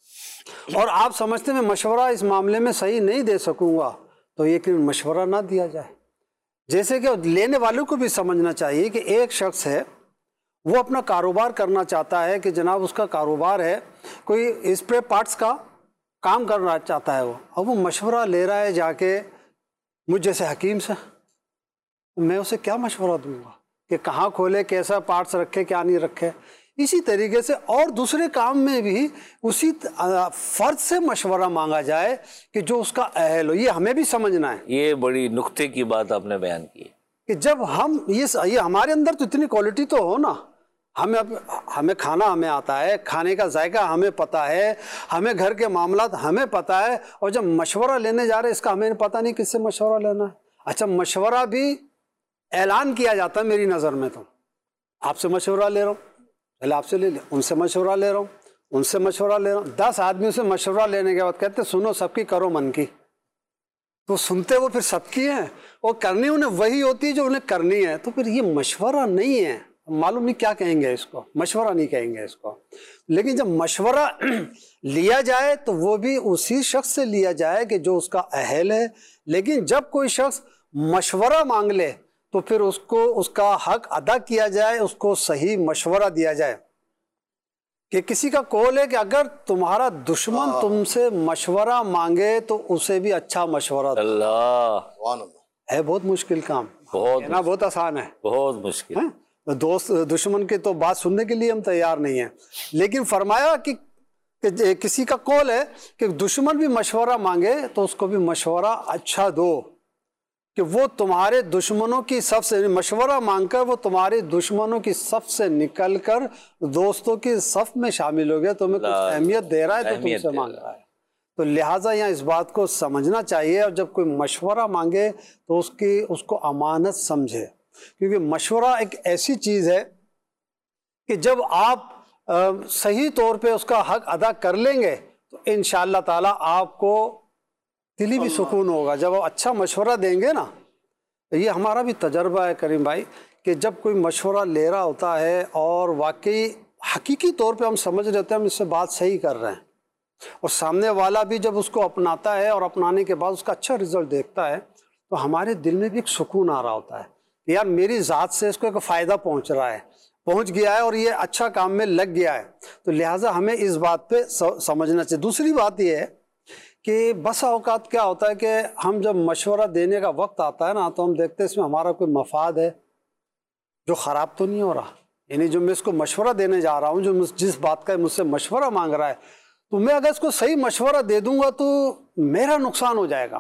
اور آپ سمجھتے ہیں میں مشورہ اس معاملے میں صحیح نہیں دے سکوں گا, تو یقیناً مشورہ نہ دیا جائے. جیسے کہ لینے والوں کو بھی سمجھنا چاہیے کہ ایک شخص ہے, وہ اپنا کاروبار کرنا چاہتا ہے, کہ جناب اس کا کاروبار ہے, کوئی اسپرے پارٹس کا کام کرنا چاہتا ہے وہ, اب وہ مشورہ لے رہا ہے جا کے مجھ جیسے حکیم سے, میں اسے کیا مشورہ دوں گا کہ کہاں کھولے, کیسا پارٹس رکھے, کیا نہیں رکھے. اسی طریقے سے اور دوسرے کام میں بھی اسی فرد سے مشورہ مانگا جائے کہ جو اس کا اہل ہو. یہ ہمیں بھی سمجھنا ہے. یہ بڑی نقطے کی بات آپ نے بیان کی کہ جب ہم یہ ہمارے اندر تو اتنی کوالٹی تو ہو نا, ہمیں کھانا ہمیں آتا ہے, کھانے کا ذائقہ ہمیں پتہ ہے, ہمیں گھر کے معاملات ہمیں پتہ ہے, اور جب مشورہ لینے جا رہے ہیں اس کا ہمیں پتہ نہیں کس سے مشورہ لینا ہے. اچھا مشورہ بھی اعلان کیا جاتا ہے میری نظر میں, تو آپ سے مشورہ لے رہا ہوں, پہلے آپ سے لے لیا, ان سے مشورہ لے رہا ہوں, ان سے مشورہ لے رہا ہوں, 10 آدمیوں سے مشورہ لینے کے بعد کہتے سنو سب کی کرو من کی, تو سنتے وہ پھر سب کی ہیں, اور کرنی انہیں وہی ہوتی ہے جو انہیں کرنی ہے. تو پھر یہ مشورہ نہیں ہے, معلوم نہیں کیا کہیں گے اس کو, مشورہ نہیں کہیں گے اس کو. لیکن جب مشورہ لیا جائے تو وہ بھی اسی شخص سے لیا جائے کہ جو اس کا اہل ہے. لیکن جب کوئی شخص مشورہ مانگ لے تو پھر اس کو اس کا حق ادا کیا جائے, اس کو صحیح مشورہ دیا جائے. کہ کسی کا قول ہے کہ اگر تمہارا دشمن تم سے مشورہ مانگے تو اسے بھی اچھا مشورہ دو. اللہ ہے بہت مشکل کام, کہنا بہت آسان ہے, بہت مشکل. دوست دشمن کی تو بات سننے کے لیے ہم تیار نہیں ہیں. لیکن فرمایا کہ کسی کا قول ہے کہ دشمن بھی مشورہ مانگے تو اس کو بھی مشورہ اچھا دو. کہ وہ تمہارے دشمنوں کی صف سے مشورہ مانگ کر وہ تمہارے دشمنوں کی صف سے نکل کر دوستوں کی صف میں شامل ہو گیا، تمہیں کچھ اہمیت دے رہا ہے تو تم سے مانگ رہا ہے۔ تو لہٰذا یہاں اس بات کو سمجھنا چاہیے، اور جب کوئی مشورہ مانگے تو اس کو امانت سمجھے، کیونکہ مشورہ ایک ایسی چیز ہے کہ جب آپ صحیح طور پہ اس کا حق ادا کر لیں گے تو انشاءاللہ تعالیٰ آپ کو دلی بھی سکون ہوگا۔ جب آپ اچھا مشورہ دیں گے نا، یہ ہمارا بھی تجربہ ہے کریم بھائی، کہ جب کوئی مشورہ لے رہا ہوتا ہے اور واقعی حقیقی طور پہ ہم سمجھ رہے ہوتے ہیں ہم اس سے بات صحیح کر رہے ہیں، اور سامنے والا بھی جب اس کو اپناتا ہے اور اپنانے کے بعد اس کا اچھا رزلٹ دیکھتا ہے تو ہمارے دل میں بھی ایک سکون آ رہا ہوتا ہے کہ یار میری ذات سے اس کو ایک فائدہ پہنچ گیا ہے اور یہ اچھا کام میں لگ گیا ہے۔ تو لہٰذا ہمیں اس بات پہ سمجھنا چاہیے۔ دوسری بات یہ ہے کہ بسا اوقات کیا ہوتا ہے کہ ہم جب مشورہ دینے کا وقت آتا ہے نا تو ہم دیکھتے ہیں اس میں ہمارا کوئی مفاد ہے جو خراب تو نہیں ہو رہا، یعنی جو میں اس کو مشورہ دینے جا رہا ہوں، جو جس بات کا مجھ سے مشورہ مانگ رہا ہے، تو میں اگر اس کو صحیح مشورہ دے دوں گا تو میرا نقصان ہو جائے گا،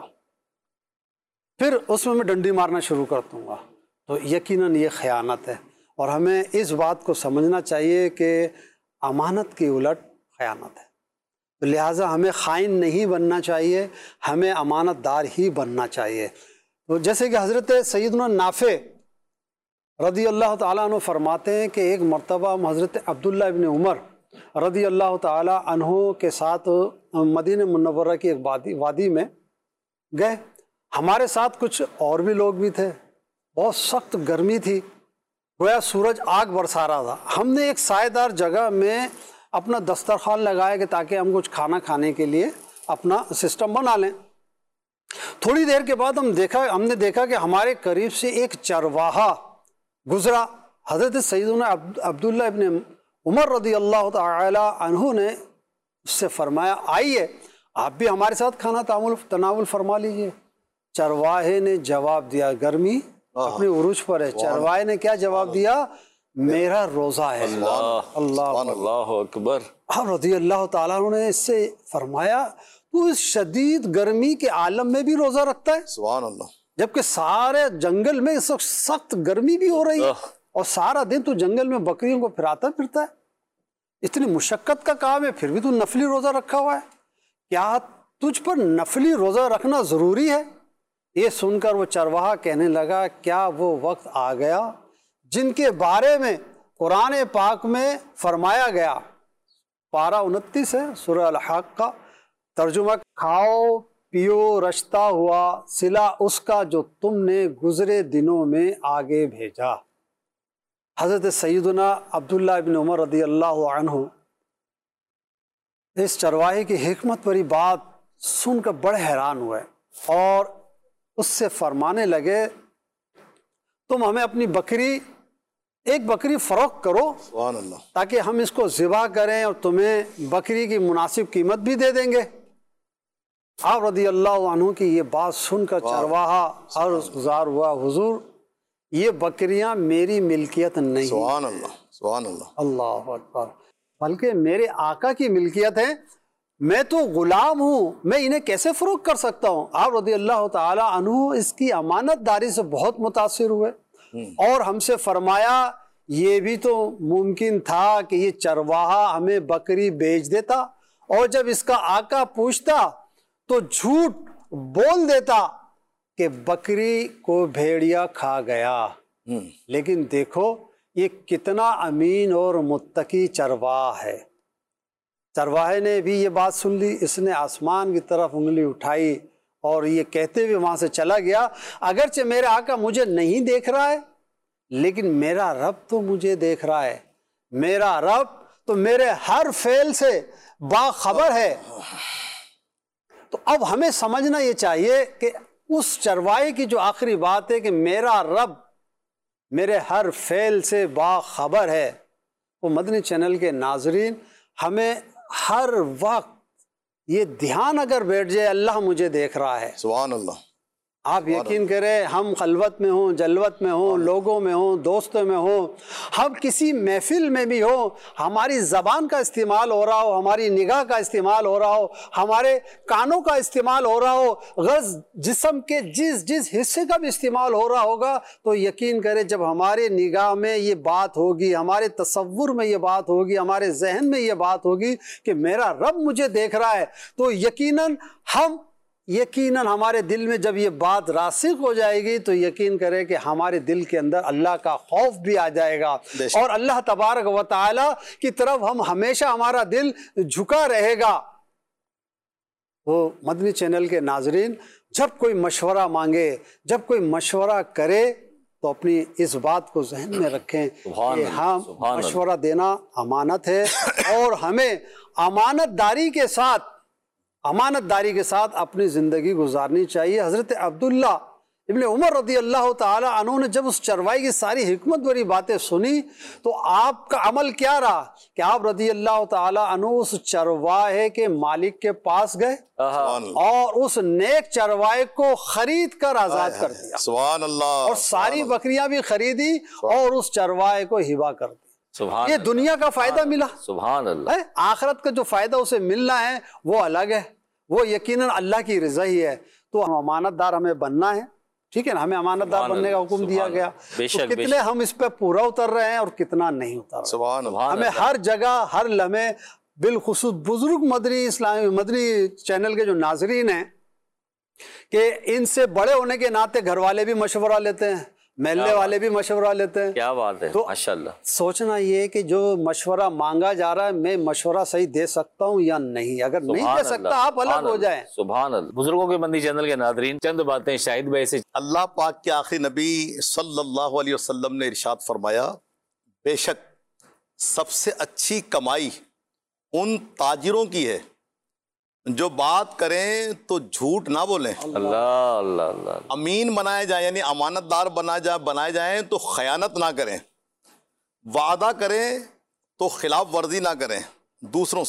پھر اس میں ڈنڈی مارنا شروع کر دوں گا، تو یقیناً یہ خیانت ہے۔ اور ہمیں اس بات کو سمجھنا چاہیے کہ امانت کی الٹ خیانت ہے، تو لہٰذا ہمیں خائن نہیں بننا چاہیے، ہمیں امانت دار ہی بننا چاہیے۔ تو جیسے کہ حضرت سیدنا نافع رضی اللہ تعالیٰ عنہ فرماتے ہیں کہ ایک مرتبہ ہم حضرت عبداللہ ابن عمر رضی اللہ تعالیٰ عنہ کے ساتھ مدینہ منورہ کی ایک وادی میں گئے، ہمارے ساتھ کچھ اور بھی لوگ بھی تھے، بہت سخت گرمی تھی، گویا سورج آگ برسا رہا تھا۔ ہم نے ایک سائے دار جگہ میں اپنا دسترخوان لگایا کہ تاکہ ہم کچھ کھانا کھانے کے لیے اپنا سسٹم بنا لیں۔ تھوڑی دیر کے بعد ہم نے دیکھا کہ ہمارے قریب سے ایک چرواہا گزرا۔ حضرت سیدنا عبداللہ ابن عمر رضی اللہ تعالی عنہ نے اس سے فرمایا آئیے آپ بھی ہمارے ساتھ کھانا تناول فرما لیجئے۔ چرواہے نے جواب دیا، گرمی اپنے عروج پر ہے، چرواہے نے کیا جواب دیا؟ میرا روزہ ہے۔ اللہ اکبر۔ اب رضی اللہ تعالیٰ عنہ نے اس سے فرمایا تو اس شدید گرمی کے عالم میں بھی روزہ رکھتا ہے؟ سبحان اللہ۔ جبکہ سارے جنگل میں اس وقت سخت گرمی بھی ہو رہی ہے اور سارا دن تو جنگل میں بکریوں کو پھراتا پھرتا ہے، اتنی مشقت کا کام ہے، پھر بھی تو نفلی روزہ رکھا ہوا ہے، کیا تجھ پر نفلی روزہ رکھنا ضروری ہے؟ یہ سن کر وہ چرواہا کہنے لگا کیا وہ وقت آ گیا جن کے بارے میں قرآن پاک میں فرمایا گیا، پارہ 29 ہے سورہ الحق کا ترجمہ، کھاؤ پیو رشتہ ہوا صلہ اس کا جو تم نے گزرے دنوں میں آگے بھیجا۔ حضرت سیدنا عبداللہ ابن عمر رضی اللہ عنہ اس چرواہے کی حکمت بری بات سن کر بڑے حیران ہوئے اور اس سے فرمانے لگے تم ہمیں اپنی ایک بکری فروخت کرو سبحان اللہ، تاکہ ہم اس کو ذبح کریں اور تمہیں بکری کی مناسب قیمت بھی دے دیں گے۔ آپ رضی اللہ عنہ کی یہ بات سن کر چرواہا عرض گزار ہوا، حضور یہ بکریاں میری ملکیت نہیں، سبحان اللہ، سبحان اللہ، اللہ اکبر، بلکہ میرے آقا کی ملکیت ہے، میں تو غلام ہوں، میں انہیں کیسے فروخت کر سکتا ہوں؟ آپ رضی اللہ تعالی عنہ اس کی امانت داری سے بہت متاثر ہوئے اور ہم سے فرمایا یہ بھی تو ممکن تھا کہ یہ چرواہا ہمیں بکری بیچ دیتا اور جب اس کا آقا پوچھتا تو جھوٹ بول دیتا کہ بکری کو بھیڑیا کھا گیا، لیکن دیکھو یہ کتنا امین اور متقی چرواہ ہے۔ چرواہے نے بھی یہ بات سن لی، اس نے آسمان کی طرف انگلی اٹھائی اور یہ کہتے ہوئے وہاں سے چلا گیا، اگرچہ میرا آقا مجھے نہیں دیکھ رہا ہے لیکن میرا رب تو مجھے دیکھ رہا ہے، میرا رب تو میرے ہر فعل سے باخبر ہے۔ تو اب ہمیں سمجھنا یہ چاہیے کہ اس چرواہے کی جو آخری بات ہے کہ میرا رب میرے ہر فعل سے باخبر ہے، وہ مدنی چینل کے ناظرین ہمیں ہر وقت یہ دھیان اگر بیٹھ جائے اللہ مجھے دیکھ رہا ہے، سبحان اللہ، آپ یقین کریں ہم خلوت میں ہوں، جلوت میں ہوں، لوگوں میں ہوں، دوستوں میں ہوں، ہم کسی محفل میں بھی ہوں، ہماری زبان کا استعمال ہو رہا ہو، ہماری نگاہ کا استعمال ہو رہا ہو، ہمارے کانوں کا استعمال ہو رہا ہو، غرض جسم کے جس حصے کا بھی استعمال ہو رہا ہوگا، تو یقین کریں جب ہمارے نگاہ میں یہ بات ہوگی، ہمارے تصور میں یہ بات ہوگی، ہمارے ذہن میں یہ بات ہوگی کہ میرا رب مجھے دیکھ رہا ہے، تو یقیناً ہمارے دل میں جب یہ بات راسخ ہو جائے گی تو یقین کریں کہ ہمارے دل کے اندر اللہ کا خوف بھی آ جائے گا، اور اللہ تبارک و تعالی کی طرف ہم ہمیشہ ہمارا دل جھکا رہے گا۔ وہ مدنی چینل کے ناظرین، جب کوئی مشورہ مانگے، جب کوئی مشورہ کرے تو اپنی اس بات کو ذہن میں رکھیں کہ ہم مشورہ دینا امانت ہے، اور ہمیں امانت داری کے ساتھ اپنی زندگی گزارنی چاہیے۔ حضرت عبداللہ ابن عمر رضی اللہ تعالی عنہ نے جب اس چروائی کی ساری حکمت بری باتیں سنی تو آپ کا عمل کیا رہا کہ آپ رضی اللہ تعالی عنہ اس چرواہے کے مالک کے پاس گئے اور اس نیک چروائے کو خرید کر آزاد کر دیا، سبحان اللہ، اور ساری بکریاں بھی خریدی اور اس چرواہے کو ہبا کر دیا۔ یہ دنیا کا فائدہ ملا، سبحان اللہ، آخرت کا جو فائدہ اسے ملنا ہے وہ الگ ہے، وہ یقیناً اللہ کی رضا ہی ہے۔ تو ہم امانت دار ہمیں بننا ہے، ٹھیک ہے نا، ہمیں امانت دار بننے کا حکم دیا گیا، تو کتنے ہم اس پہ پورا اتر رہے ہیں اور کتنا نہیں اتر رہے ہیں۔ ہمیں ہر جگہ ہر لمحے، بالخصوص بزرگ مدنی چینل کے جو ناظرین ہیں، کہ ان سے بڑے ہونے کے ناطے گھر والے بھی مشورہ لیتے ہیں، محلے والے بھی مشورہ لیتے ہیں، کیا بات ہے، تو ماشاءاللہ سوچنا یہ کہ جو مشورہ مانگا جا رہا ہے میں مشورہ صحیح دے سکتا ہوں یا نہیں، اگر نہیں دے سکتا آپ الگ ہو جائیں۔ سبحان اللہ۔ بزرگوں کے مدنی چینل کے ناظرین، چند باتیں شاہد بھائی سے۔ اللہ پاک کے آخری نبی صلی اللہ علیہ وسلم نے ارشاد فرمایا، بے شک سب سے اچھی کمائی ان تاجروں کی ہے جو بات کریں تو جھوٹ نہ بولیں، اللہ اللہ اللہ، امین بنائے جائیں یعنی امانت دار بنائے جائیں تو خیانت نہ کریں، وعدہ کریں تو خلاف ورزی نہ کریں، دوسروں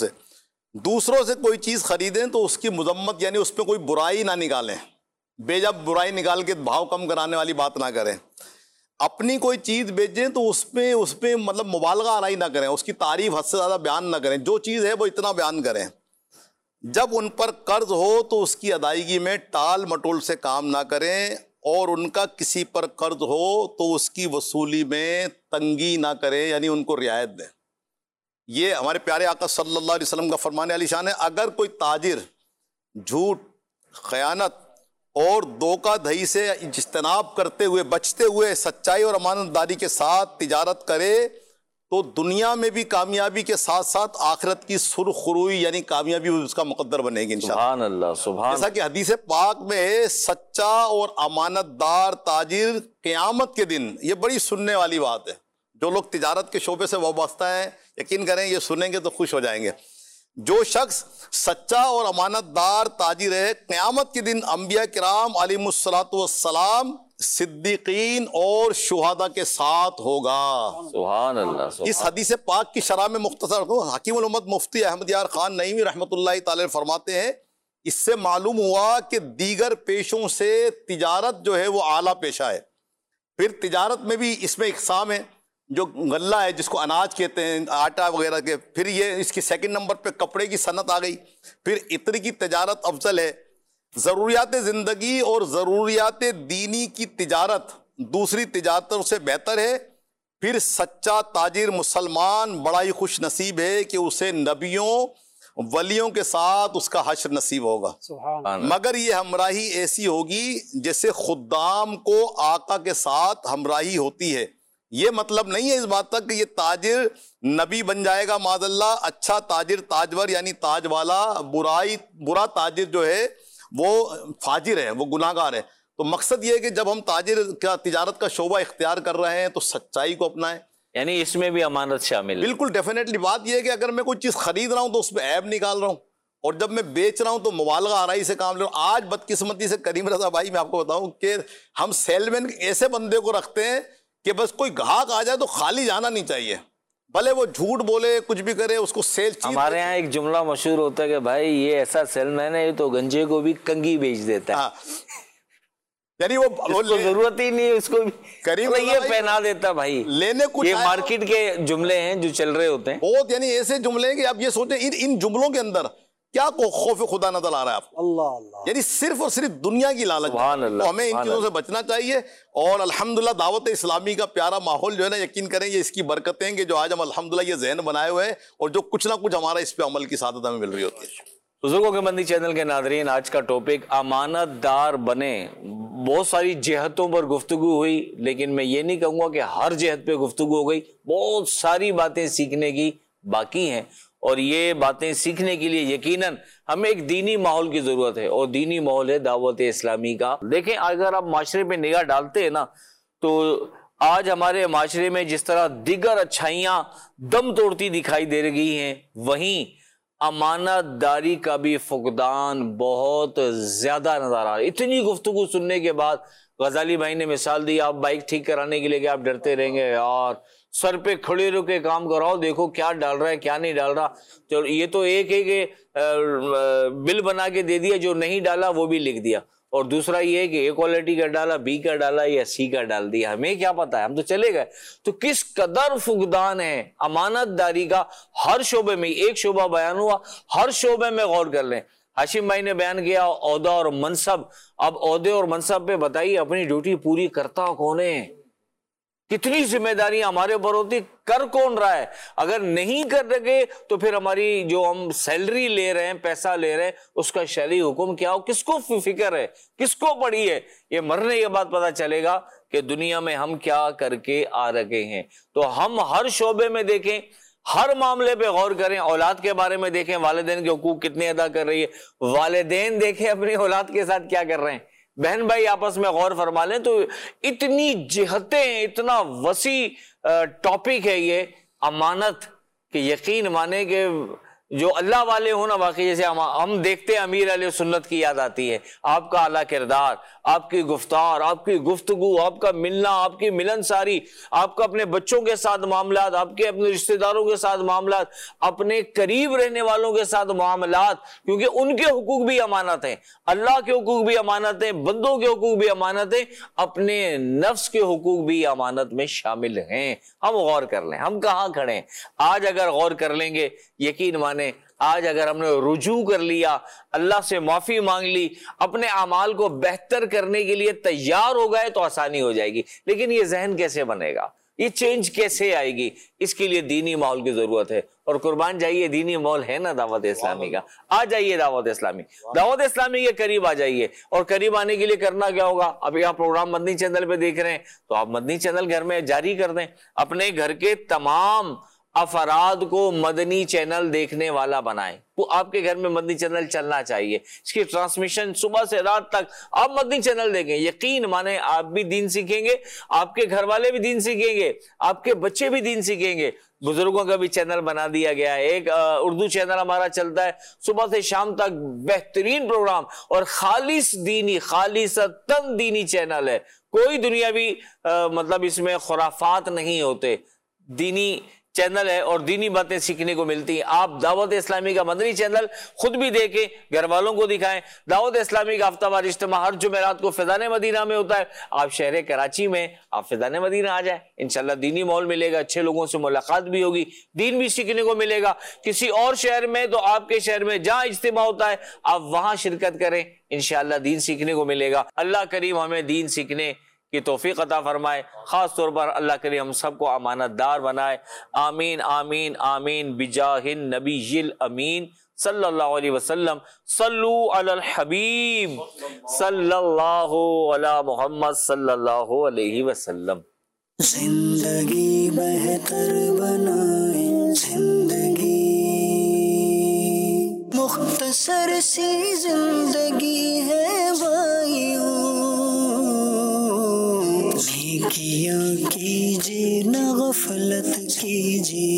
سے کوئی چیز خریدیں تو اس کی مذمت یعنی اس پہ کوئی برائی نہ نکالیں، بے جا برائی نکال کے بھاؤ کم کرانے والی بات نہ کریں، اپنی کوئی چیز بیچیں تو اس پہ مطلب مبالغہ آرائی نہ کریں، اس کی تعریف حد سے زیادہ بیان نہ کریں، جو چیز ہے وہ اتنا بیان کریں، جب ان پر قرض ہو تو اس کی ادائیگی میں ٹال مٹول سے کام نہ کریں، اور ان کا کسی پر قرض ہو تو اس کی وصولی میں تنگی نہ کریں یعنی ان کو رعایت دیں۔ یہ ہمارے پیارے آقا صلی اللہ علیہ وسلم کا فرمان علی شان ہے، اگر کوئی تاجر جھوٹ، خیانت اور دھوکہ دہی سے اجتناب کرتے ہوئے، بچتے ہوئے سچائی اور امانت داری کے ساتھ تجارت کرے تو دنیا میں بھی کامیابی کے ساتھ ساتھ آخرت کی سرخروئی یعنی کامیابی اس کا مقدر بنے گی انشاءاللہ۔ سبحان اللہ، سبحان، جیسا کہ حدیث پاک میں ہے، سچا اور امانت دار تاجر قیامت کے دن، یہ بڑی سننے والی بات ہے، جو لوگ تجارت کے شعبے سے وابستہ ہیں یقین کریں یہ سنیں گے تو خوش ہو جائیں گے۔ جو شخص سچا اور امانت دار تاجر ہے، قیامت کے دن انبیاء کرام علیہم الصلوۃ والسلام، صدیقین اور شہداء کے ساتھ ہوگا۔ سبحان اللہ۔ اس حدیث پاک کی شرح میں مختصر حکیم الامت مفتی احمد یار خان نعیمی رحمۃ اللہ تعالی فرماتے ہیں، اس سے معلوم ہوا کہ دیگر پیشوں سے تجارت جو ہے وہ اعلیٰ پیشہ ہے۔ پھر تجارت میں بھی اس میں اقسام ہے، جو غلہ ہے جس کو اناج کہتے ہیں، آٹا وغیرہ کے، پھر یہ اس کی سیکنڈ نمبر پہ کپڑے کی صنعت آ گئی، پھر عطر کی تجارت افضل ہے، ضروریات زندگی اور ضروریات دینی کی تجارت دوسری تجارتوں سے بہتر ہے، پھر سچا تاجر مسلمان بڑا ہی خوش نصیب ہے کہ اسے نبیوں ولیوں کے ساتھ اس کا حشر نصیب ہوگا، مگر یہ ہمراہی ایسی ہوگی جیسے خدام کو آقا کے ساتھ ہمراہی ہوتی ہے۔ یہ مطلب نہیں ہے اس بات تک کہ یہ تاجر نبی بن جائے گا معاذ اللہ، اچھا تاجر تاجور یعنی تاج والا، برا تاجر جو ہے وہ فاجر ہے، وہ گناہ گار ہے۔ تو مقصد یہ ہے کہ جب ہم تجارت کا شعبہ اختیار کر رہے ہیں تو سچائی کو اپنائیں، یعنی اس میں بھی امانت شامل ہے۔ بالکل ڈیفینیٹلی۔ بات یہ ہے کہ اگر میں کوئی چیز خرید رہا ہوں تو اس پہ عیب نکال رہا ہوں، اور جب میں بیچ رہا ہوں تو مبالغہ آرائی سے کام لے رہا ہوں۔ آج بدقسمتی سے کریم رضا بھائی میں آپ کو بتاؤں کہ ہم سیل مین ایسے بندے کو رکھتے ہیں کہ بس کوئی گاہک آ جائے تو خالی جانا نہیں چاہیے، بھلے وہ جھوٹ بولے کچھ بھی کرے، اس کو سیل چیز۔ ہمارے ہاں ایک جملہ مشہور ہوتا ہے کہ بھائی یہ ایسا سیل مین ہے، یہ تو گنجے کو بھی کنگھی بیچ دیتا ہے۔ یعنی وہ ضرورت ہی نہیں ہے اس کو کریم یہ پہنا دیتا بھائی. لینے کچھ یہ مارکیٹ کے جملے ہیں جو چل رہے ہوتے ہیں بہت, یعنی ایسے جملے ہیں کہ آپ یہ سوچیں ان جملوں کے اندر کیا خوف خدا نظر آ رہا ہے آپ کو؟ اللہ اللہ, یعنی صرف اور صرف دنیا کی لالچ. سبحان اللہ, تو ہمیں ان چیزوں سے بچنا چاہیے. اور الحمدللہ دعوت اسلامی کا پیارا ماحول جو ہے نا, یقین کریں یہ اس کی برکتیں کہ جو آج ہم الحمدللہ یہ ذہن بنائے ہوئے ہیں اور جو کچھ نہ کچھ ہمارا اس پہ عمل کی سعادت ہمیں مل رہی ہوتی ہے. بزرگوں کے مدنی چینل کے ناظرین, آج کا ٹاپک امانت دار بنے. بہت ساری جہتوں پر گفتگو ہوئی, لیکن میں یہ نہیں کہوں گا کہ ہر جہت پہ گفتگو ہو گئی. بہت ساری باتیں سیکھنے کی باقی ہیں, اور یہ باتیں سیکھنے کے لیے یقیناً ہمیں ایک دینی ماحول کی ضرورت ہے, اور دینی ماحول ہے دعوت اسلامی کا. دیکھیں اگر آپ معاشرے پہ نگاہ ڈالتے ہیں نا, تو آج ہمارے معاشرے میں جس طرح دیگر اچھائیاں دم توڑتی دکھائی دے رہی ہیں, وہیں امانت داری کا بھی فقدان بہت زیادہ نظر آ رہا ہے. اتنی گفتگو سننے کے بعد غزالی بھائی نے مثال دی, آپ بائک ٹھیک کرانے کے لیے کہ آپ ڈرتے رہیں گے, یار سر پہ کھڑے رہ کے کام کراؤ, دیکھو کیا ڈال رہا ہے کیا نہیں ڈال رہا. چلو یہ تو ایک ہے کہ بل بنا کے دے دیا, جو نہیں ڈالا وہ بھی لکھ دیا, اور دوسرا یہ ہے کہ اے کوالٹی کا ڈالا, بی کا ڈالا یا سی کا ڈال دیا. ہمیں کیا پتا ہے, ہم تو چلے گئے. تو کس قدر فقدان ہے امانت داری کا ہر شعبے میں. ایک شعبہ بیان ہوا, ہر شعبے میں غور کر لیں. ہاشم بھائی نے بیان کیا عہدہ اور منصب. اب عہدے اور منصب پہ بتائیے اپنی ڈیوٹی پوری کرتا کون ہے؟ کتنی ذمہ داریاں ہمارے اوپر ہوتی, کر کون رہا ہے؟ اگر نہیں کر رہے تو پھر ہماری جو ہم سیلری لے رہے ہیں, پیسہ لے رہے ہیں, اس کا شرعی حکم کیا ہو, کس کو فکر ہے, کس کو پڑی ہے؟ یہ مرنے کے بعد پتہ چلے گا کہ دنیا میں ہم کیا کر کے آ رہے ہیں. تو ہم ہر شعبے میں دیکھیں, ہر معاملے پہ غور کریں. اولاد کے بارے میں دیکھیں, والدین کے حقوق کتنے ادا کر رہی ہے. والدین دیکھیں اپنی اولاد کے ساتھ کیا کر رہے ہیں. بہن بھائی آپس میں غور فرما لیں. تو اتنی جہتیں, اتنا وسیع ٹاپک ہے یہ امانت, کہ یقین مانے کہ جو اللہ والے ہوں نا, واقعی جیسے ہم دیکھتے ہیں امیر علیہ سنت کی یاد آتی ہے. آپ کا اعلیٰ کردار, آپ کی گفتار, آپ کی گفتگو, آپ کا ملنا, آپ کی ملنساری, آپ کا اپنے بچوں کے ساتھ معاملات, آپ کے اپنے رشتہ داروں کے ساتھ معاملات, اپنے قریب رہنے والوں کے ساتھ معاملات, کیونکہ ان کے حقوق بھی امانت ہیں, اللہ کے حقوق بھی امانت ہیں, بندوں کے حقوق بھی امانت ہیں, اپنے نفس کے حقوق بھی امانت میں شامل ہیں. ہم غور کر لیں ہم کہاں کھڑے ہیں. آج اگر غور کر لیں گے, یقین مانے آج اگر ہم نے رجوع کر لیا, اللہ سے معافی مانگ لی, اپنے اعمال کو بہتر کرنے کے لیے تیار ہو گئے, تو آسانی ہو جائے گی. لیکن یہ ذہن کیسے بنے گا, یہ چینج کیسے آئے گی؟ اس کے لیے دینی ماحول کی ضرورت ہے. اور قربان جائیے دینی ماحول ہے نا دعوت اسلامی کا. آ جائیے دعوت اسلامی کے قریب آ جائیے. اور قریب آنے کے لیے کرنا کیا ہوگا؟ ابھی آپ پروگرام مدنی چینل پہ دیکھ رہے ہیں, تو آپ مدنی چینل گھر میں جاری کر دیں. اپنے گھر کے تمام افراد کو مدنی چینل دیکھنے والا بنائیں. وہ آپ کے گھر میں مدنی چینل چلنا چاہیے. اس کی ٹرانسمیشن صبح سے رات تک آپ مدنی چینل دیکھیں. یقین مانے آپ بھی دین سیکھیں گے, آپ کے گھر والے بھی دین سیکھیں گے, آپ کے بچے بھی دین سیکھیں گے. بزرگوں کا بھی چینل بنا دیا گیا ہے. ایک اردو چینل ہمارا چلتا ہے, صبح سے شام تک بہترین پروگرام, اور خالص دینی, خالصتاً دینی چینل ہے. کوئی دنیاوی مطلب اس میں خرافات نہیں ہوتے. دینی چینل ہے اور دینی باتیں سیکھنے کو ملتی ہیں. آپ دعوت اسلامی کا مدنی چینل خود بھی دیکھیں, گھر والوں کو دکھائیں. دعوت اسلامی کا ہفتہ وار اجتماع ہر جمعرات کو فیضان مدینہ میں ہوتا ہے. آپ شہر کراچی میں آپ فیضان مدینہ آ جائیں, انشاءاللہ دینی ماحول ملے گا, اچھے لوگوں سے ملاقات بھی ہوگی, دین بھی سیکھنے کو ملے گا. کسی اور شہر میں تو آپ کے شہر میں جہاں اجتماع ہوتا ہے آپ وہاں شرکت کریں, انشاءاللہ دین سیکھنے کو ملے گا. اللہ کریم ہمیں دین سیکھنے کی توفیق عطا فرمائے. خاص طور پر اللہ کریم ہم سب کو امانت دار بنائے. آمین آمین آمین بجاہ النبی الامین صلی اللہ علیہ وسلم. صلو علی الحبیب صلی اللہ علی محمد صلی اللہ علیہ وسلم. زندگی بہتر بنائے, زندگی مختصر سی زندگی ہے بھائیوں, نیکیاں کیجیے نہ غفلت کیجیے.